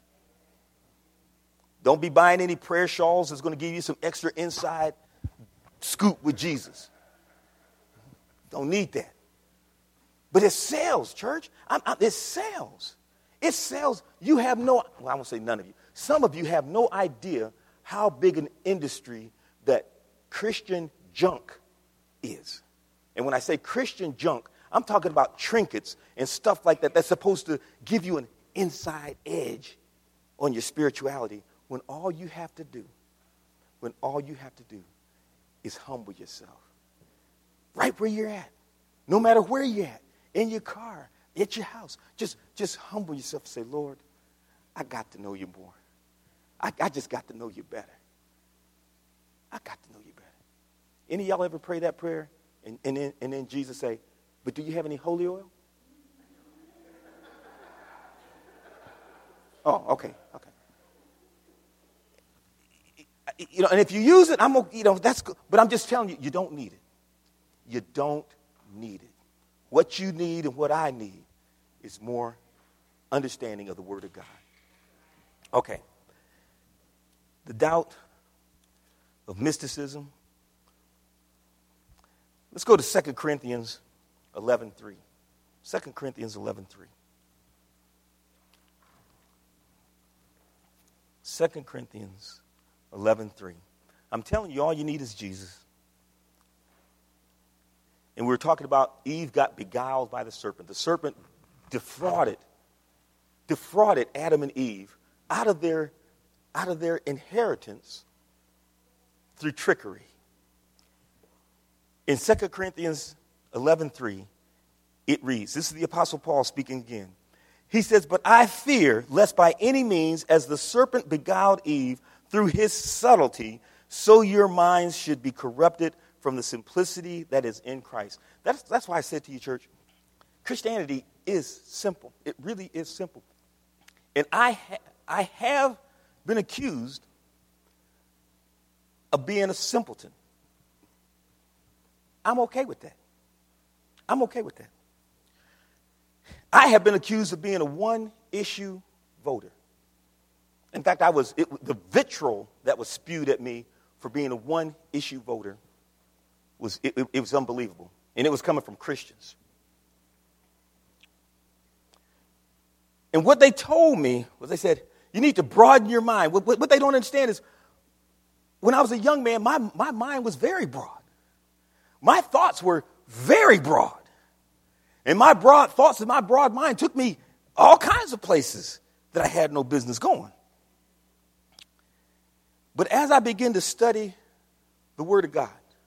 Don't be buying any prayer shawls that's going to give you some extra inside scoop with Jesus. Don't need that. But it sells, church. It sells. It sells. You have no, well, I won't say none of you. Some of you have no idea how big an industry that Christian junk is. And when I say Christian junk, I'm talking about trinkets and stuff like that that's supposed to give you an inside edge on your spirituality when all you have to do is humble yourself. Right where you're at. No matter where you're at. In your car, at your house. Just humble yourself and say, Lord, I got to know you more. I just got to know you better. I got to know you better. Any of y'all ever pray that prayer and then Jesus say, but do you have any holy oil? Oh, okay. You know, and if you use it, that's good. But I'm just telling you, you don't need it. You don't need it. What you need and what I need is more understanding of the Word of God. Okay. The doubt of mysticism. Let's go to 2 Corinthians 11:3. 2 Corinthians 11:3. 2 Corinthians 11:3. I'm telling you, all you need is Jesus. And we were talking about Eve got beguiled by the serpent. The serpent defrauded Adam and Eve out of their inheritance through trickery. In 2 Corinthians 11:3, it reads, this is the Apostle Paul speaking again. He says, but I fear lest by any means, as the serpent beguiled Eve through his subtlety, so your minds should be corrupted from the simplicity that is in Christ. That's why I said to you, church, Christianity is simple. It really is simple. And I have been accused of being a simpleton. I'm okay with that. I'm okay with that. I have been accused of being a one-issue voter. In fact, the vitriol that was spewed at me for being a one-issue voter was unbelievable. And it was coming from Christians. And what they told me was they said, you need to broaden your mind. What they don't understand is when I was a young man, my mind was very broad. My thoughts were very broad. And my broad thoughts and my broad mind took me all kinds of places that I had no business going. But as I began to study the Word of God,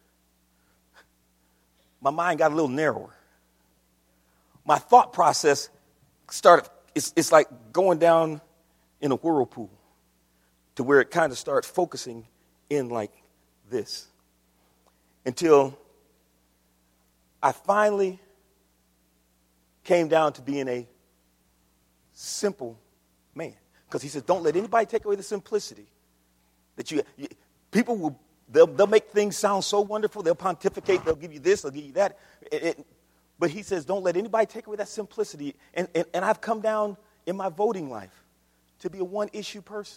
my mind got a little narrower. My thought process started, it's like going down in a whirlpool to where it kind of starts focusing in like this. Until I finally came down to being a simple man. Because he says, don't let anybody take away the simplicity. That people will, they'll make things sound so wonderful. They'll pontificate. They'll give you this. They'll give you that. But he says, don't let anybody take away that simplicity. And I've come down in my voting life to be a one-issue person.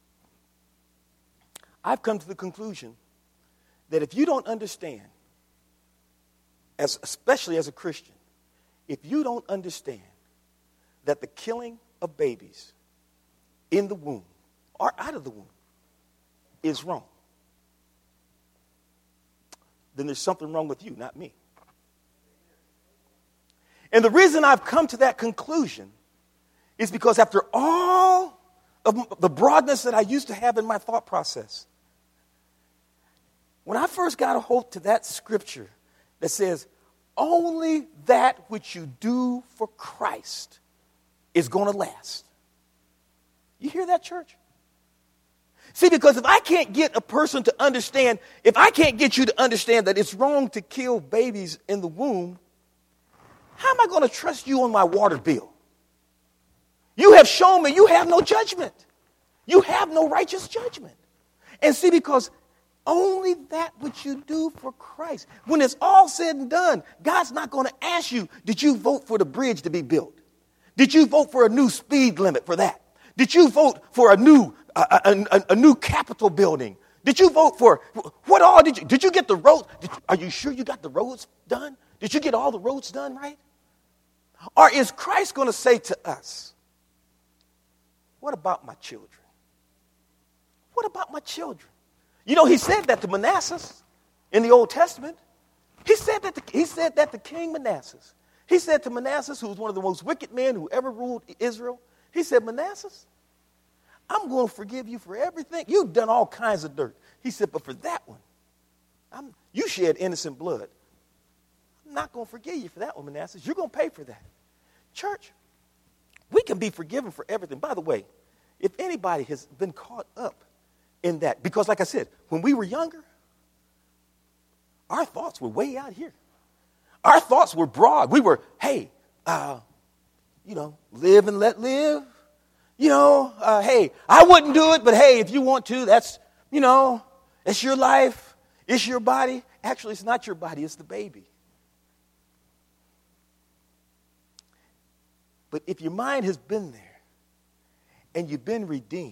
I've come to the conclusion that if you don't understand, especially as a Christian, if you don't understand that the killing of babies in the womb or out of the womb is wrong, then there's something wrong with you, not me. And the reason I've come to that conclusion is because after all of the broadness that I used to have in my thought process, when I first got a hold to that scripture that says, only that which you do for Christ is going to last. You hear that, church? See, because if I can't get a person to understand, if I can't get you to understand that it's wrong to kill babies in the womb, how am I going to trust you on my water bill? You have shown me you have no judgment. You have no righteous judgment. And see, because only that which you do for Christ. When it's all said and done, God's not going to ask you, did you vote for the bridge to be built? Did you vote for a new speed limit for that? Did you vote for a new Capitol building? Did you vote for, what all did you, did you get the roads? Are you sure you got the roads done? Did you get all the roads done right? Or is Christ going to say to us, what about my children? What about my children? You know, he said that to Manasseh in the Old Testament. He said that to King Manasseh. He said to Manasseh, who was one of the most wicked men who ever ruled Israel, he said, Manasseh, I'm going to forgive you for everything. You've done all kinds of dirt. He said, but for that one, you shed innocent blood. I'm not going to forgive you for that one, Manasseh. You're going to pay for that. Church, we can be forgiven for everything. By the way, if anybody has been caught up in that, because like I said, when we were younger, our thoughts were way out here. Our thoughts were broad. We were, hey, live and let live. Hey, I wouldn't do it, but hey, if you want to, that's your life. It's your body. Actually, it's not your body. It's the baby. But if your mind has been there and you've been redeemed,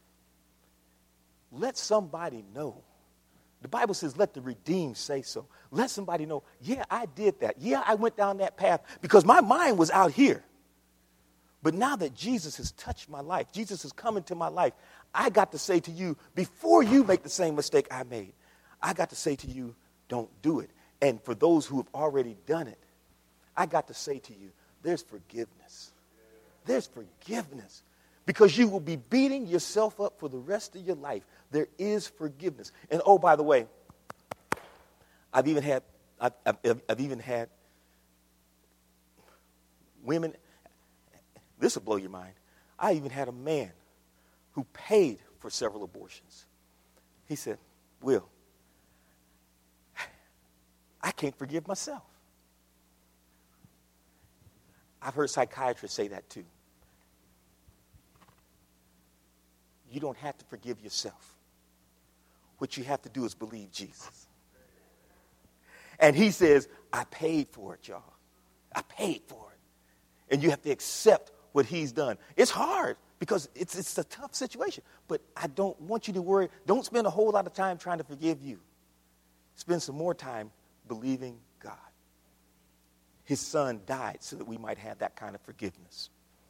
let somebody know. The Bible says, let the redeemed say so. Let somebody know, yeah, I did that. Yeah, I went down that path because my mind was out here. But now that Jesus has touched my life, Jesus has come into my life, I got to say to you, before you make the same mistake I made, I got to say to you, don't do it. And for those who have already done it, I got to say to you, there's forgiveness. There's forgiveness. Because you will be beating yourself up for the rest of your life. There is forgiveness. And oh, by the way, I've even had women, this will blow your mind. I even had a man who paid for several abortions. He said, Will, I can't forgive myself. I've heard psychiatrists say that too. You don't have to forgive yourself. What you have to do is believe Jesus. And he says, I paid for it, y'all. I paid for it. And you have to accept what he's done. It's hard because it's a tough situation. But I don't want you to worry. Don't spend a whole lot of time trying to forgive you. Spend some more time believing God. His son died so that we might have that kind of forgiveness.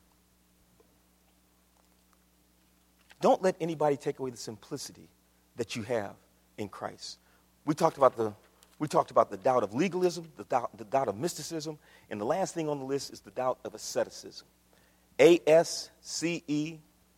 Don't let anybody take away the simplicity that you have in Christ. We talked about the doubt of legalism, the doubt of mysticism, and the last thing on the list is the doubt of asceticism. ASCETICISM.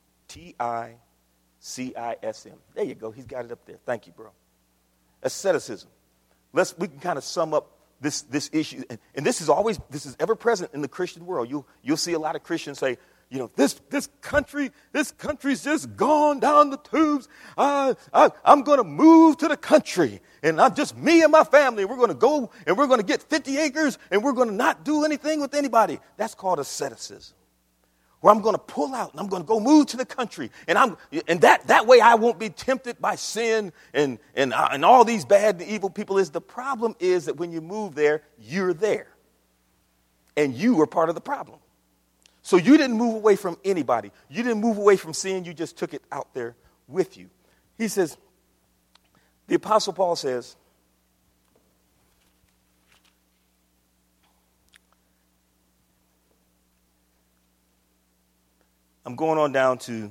There you go. He's got it up there. Thank you, bro. Asceticism. We can kind of sum up this issue, and this is ever present in the Christian world. You'll see a lot of Christians say, you know, this country's just gone down the tubes. I'm going to move to the country, and I'm just me and my family. We're going to go and we're going to get 50 acres, and we're going to not do anything with anybody. That's called asceticism. Where I'm going to pull out and I'm going to go move to the country, and that way I won't be tempted by sin and all these bad and evil people. The problem is that when you move there, you're there, and you are part of the problem. So you didn't move away from anybody. You didn't move away from sin. You just took it out there with you. He says, the Apostle Paul says, I'm going on down to,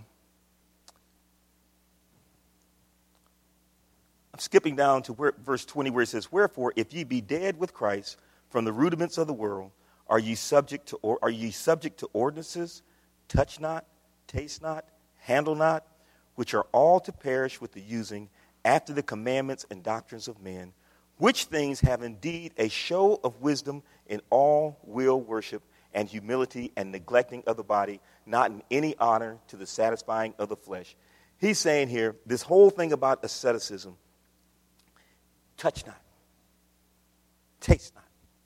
I'm skipping down to verse 20 where it says, wherefore, if ye be dead with Christ from the rudiments of the world, are ye subject to ordinances, touch not, taste not, handle not, which are all to perish with the using, after the commandments and doctrines of men, which things have indeed a show of wisdom in all will worship and humility and neglecting of the body, not in any honor to the satisfying of the flesh. He's saying here, this whole thing about asceticism, touch not, taste not.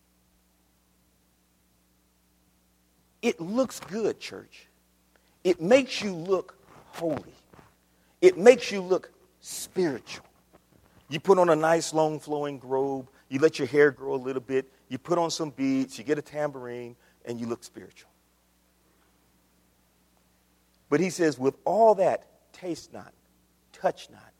It looks good, church. It makes you look holy. It makes you look spiritual. You put on a nice long flowing robe. You let your hair grow a little bit. You put on some beads. You get a tambourine, and you look spiritual. But he says, with all that, taste not, touch not,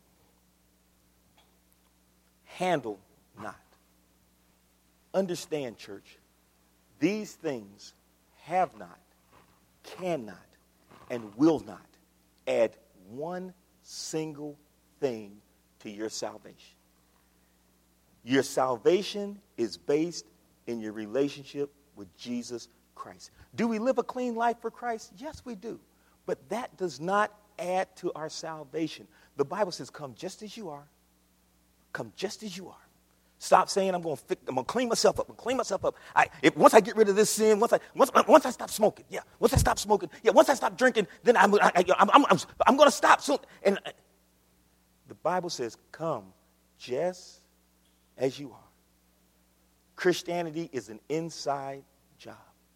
handle not. Understand, church, these things have not, cannot, and will not add one single thing to your salvation. Your salvation is based in your relationship with Jesus Christ. Do we live a clean life for Christ? Yes, we do. But that does not add to our salvation. The Bible says, come just as you are. Come just as you are. Stop saying I'm going to clean myself up. I'm going to clean myself up. Once I get rid of this sin, once I stop smoking, once I stop smoking, once I stop drinking, then I'm going to stop soon. And the Bible says, come just as you are. Christianity is an inside job.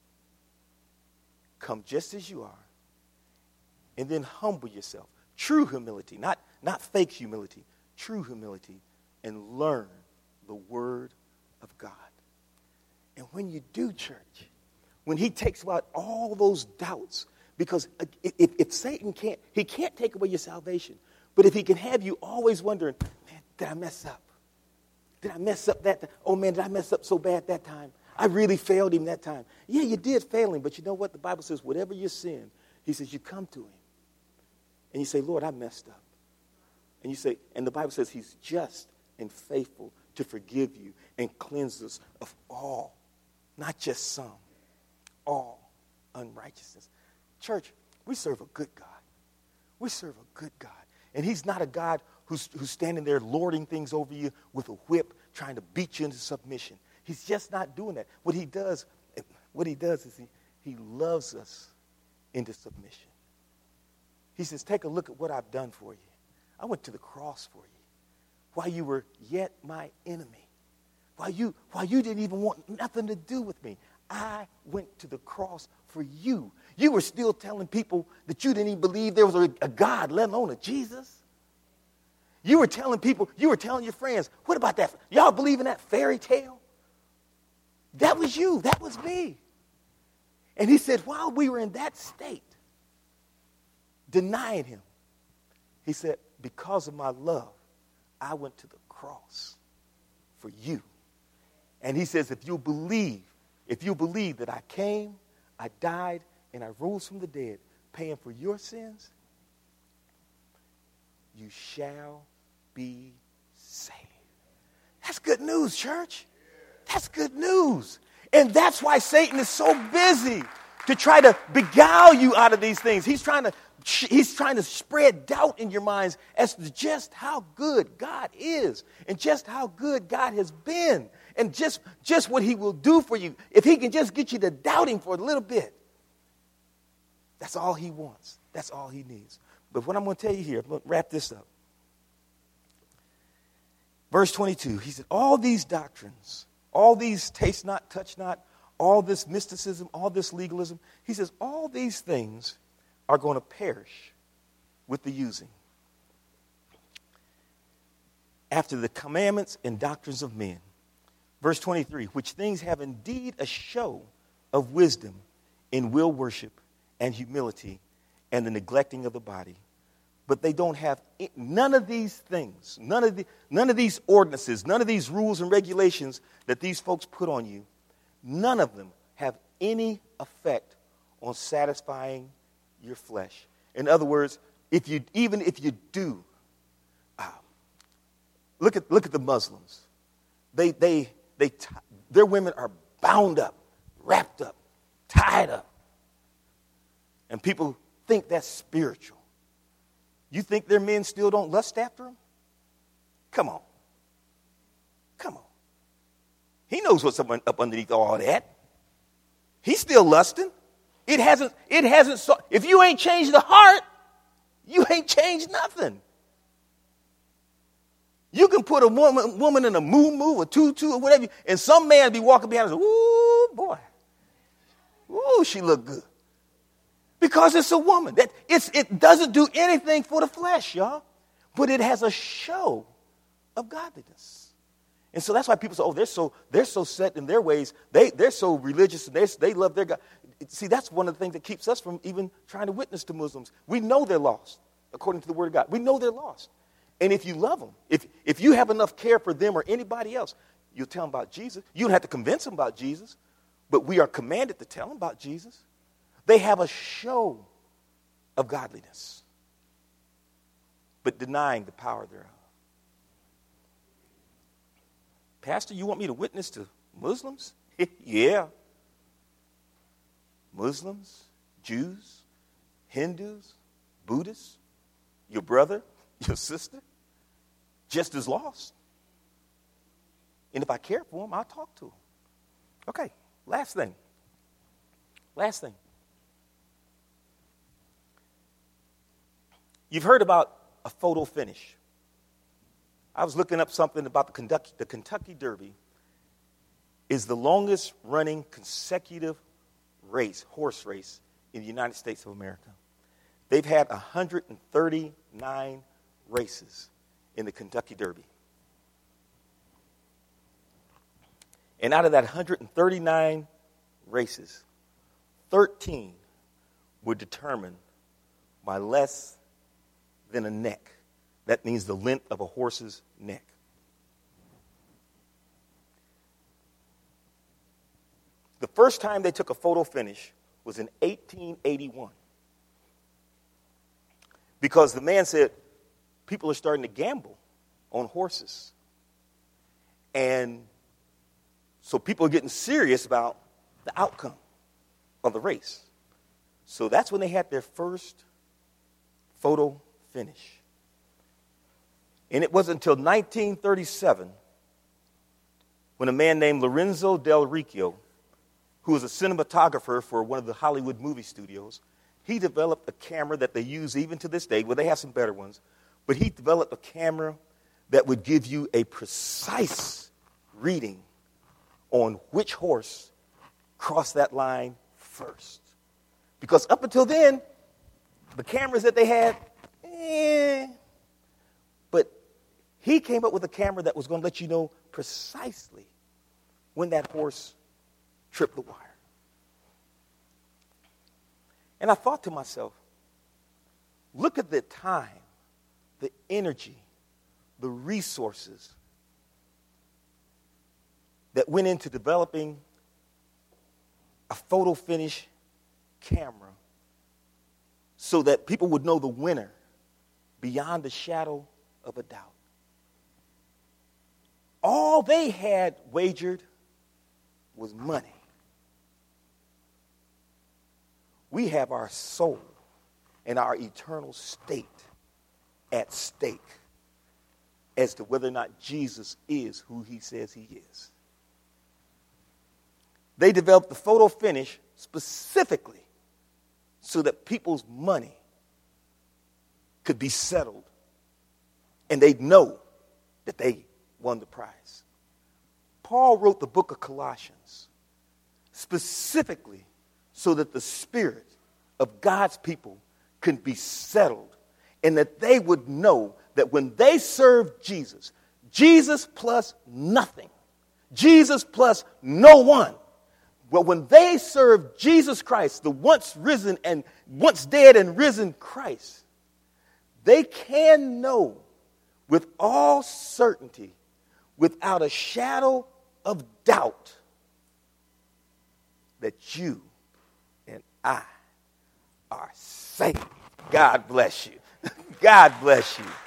Come just as you are, and then humble yourself. True humility, not fake humility. True humility, and learn the word of God. And when you do, church, when he takes out all those doubts, because if Satan can't take away your salvation, but if he can have you always wondering, man, did I mess up? Did I mess up that time? Oh, man, did I mess up so bad that time? I really failed him that time. Yeah, you did fail him, but you know what? The Bible says, whatever your sin, he says, you come to him. And you say, Lord, I messed up. And you say, and the Bible says he's just and faithful to forgive you and cleanse us of all, not just some, all unrighteousness. Church, we serve a good God. We serve a good God. And he's not a God who's standing there lording things over you with a whip, trying to beat you into submission. He's just not doing that. What he does is he loves us into submission. He says, take a look at what I've done for you. I went to the cross for you while you were yet my enemy. While you didn't even want nothing to do with me. I went to the cross for you. You were still telling people that you didn't even believe there was a God, let alone a Jesus. You were telling people, you were telling your friends, what about that? Y'all believe in that fairy tale? That was you. That was me. And he said, while we were in that state, denying him, he said, because of my love, I went to the cross for you. And he says, if you believe that I came, I died, and I rose from the dead, paying for your sins, you shall be saved. That's good news, church. That's good news. And that's why Satan is so busy to try to beguile you out of these things. He's trying to spread doubt in your minds as to just how good God is and just how good God has been and just what he will do for you. If he can just get you to doubt him for a little bit, that's all he wants. That's all he needs. But what I'm going to tell you here, I'm going to wrap this up. Verse 22, he said, all these doctrines, all these taste not, touch not, all this mysticism, all this legalism, he says, all these things are going to perish with the using. After the commandments and doctrines of men. Verse 23, which things have indeed a show of wisdom in will worship and humility and the neglecting of the body. But they don't have none of these things, none of these ordinances, none of these rules and regulations that these folks put on you, none of them have any effect on satisfying your flesh. In other words, even if you do, look at the Muslims. Their women are bound up, wrapped up, tied up, and people think that's spiritual. You think their men still don't lust after them? Come on. He knows what's up underneath all that. He's still lusting. It hasn't. If you ain't changed the heart, you ain't changed nothing. You can put a woman in a moo-moo or tutu or whatever, and some man be walking behind and say, ooh, boy. Ooh, she look good. Because it's a woman. It doesn't do anything for the flesh, y'all. But it has a show of godliness. And so that's why people say, oh, they're so set in their ways. They're so religious and they love their God. See, that's one of the things that keeps us from even trying to witness to Muslims. We know they're lost, according to the Word of God. We know they're lost. And if you love them, if you have enough care for them or anybody else, you'll tell them about Jesus. You don't have to convince them about Jesus, but we are commanded to tell them about Jesus. They have a show of godliness, but denying the power thereof. Pastor, you want me to witness to Muslims? Yeah. Muslims, Jews, Hindus, Buddhists, your brother, your sister, just as lost. And if I care for them, I'll talk to them. Okay, last thing. You've heard about a photo finish. I was looking up something about the Kentucky Derby is the longest running consecutive horse race in the United States of America. They've had 139 races in the Kentucky Derby. And out of that 139 races, 13 were determined by less than a neck. That means the length of a horse's neck. The first time they took a photo finish was in 1881. Because the man said, people are starting to gamble on horses. And so people are getting serious about the outcome of the race. So that's when they had their first photo finish. And it wasn't until 1937 when a man named Lorenzo Del Riccio, who was a cinematographer for one of the Hollywood movie studios, he developed a camera that they use even to this day. Well, they have some better ones. But he developed a camera that would give you a precise reading on which horse crossed that line first. Because up until then, the cameras that they had, but he came up with a camera that was going to let you know precisely when that horse tripped the wire. And I thought to myself, look at the time, the energy, the resources that went into developing a photo finish camera so that people would know the winner beyond a shadow of a doubt. All they had wagered was money. We have our soul and our eternal state at stake as to whether or not Jesus is who he says he is. They developed the photo finish specifically so that people's money could be settled and they'd know that they won the prize. Paul wrote the book of Colossians specifically so that the spirit of God's people could be settled and that they would know that when they served Jesus, Jesus plus nothing, Jesus plus no one, well, when they served Jesus Christ, the once risen and once dead and risen Christ, they can know with all certainty, without a shadow of doubt, that you and I are saved. God bless you. God bless you.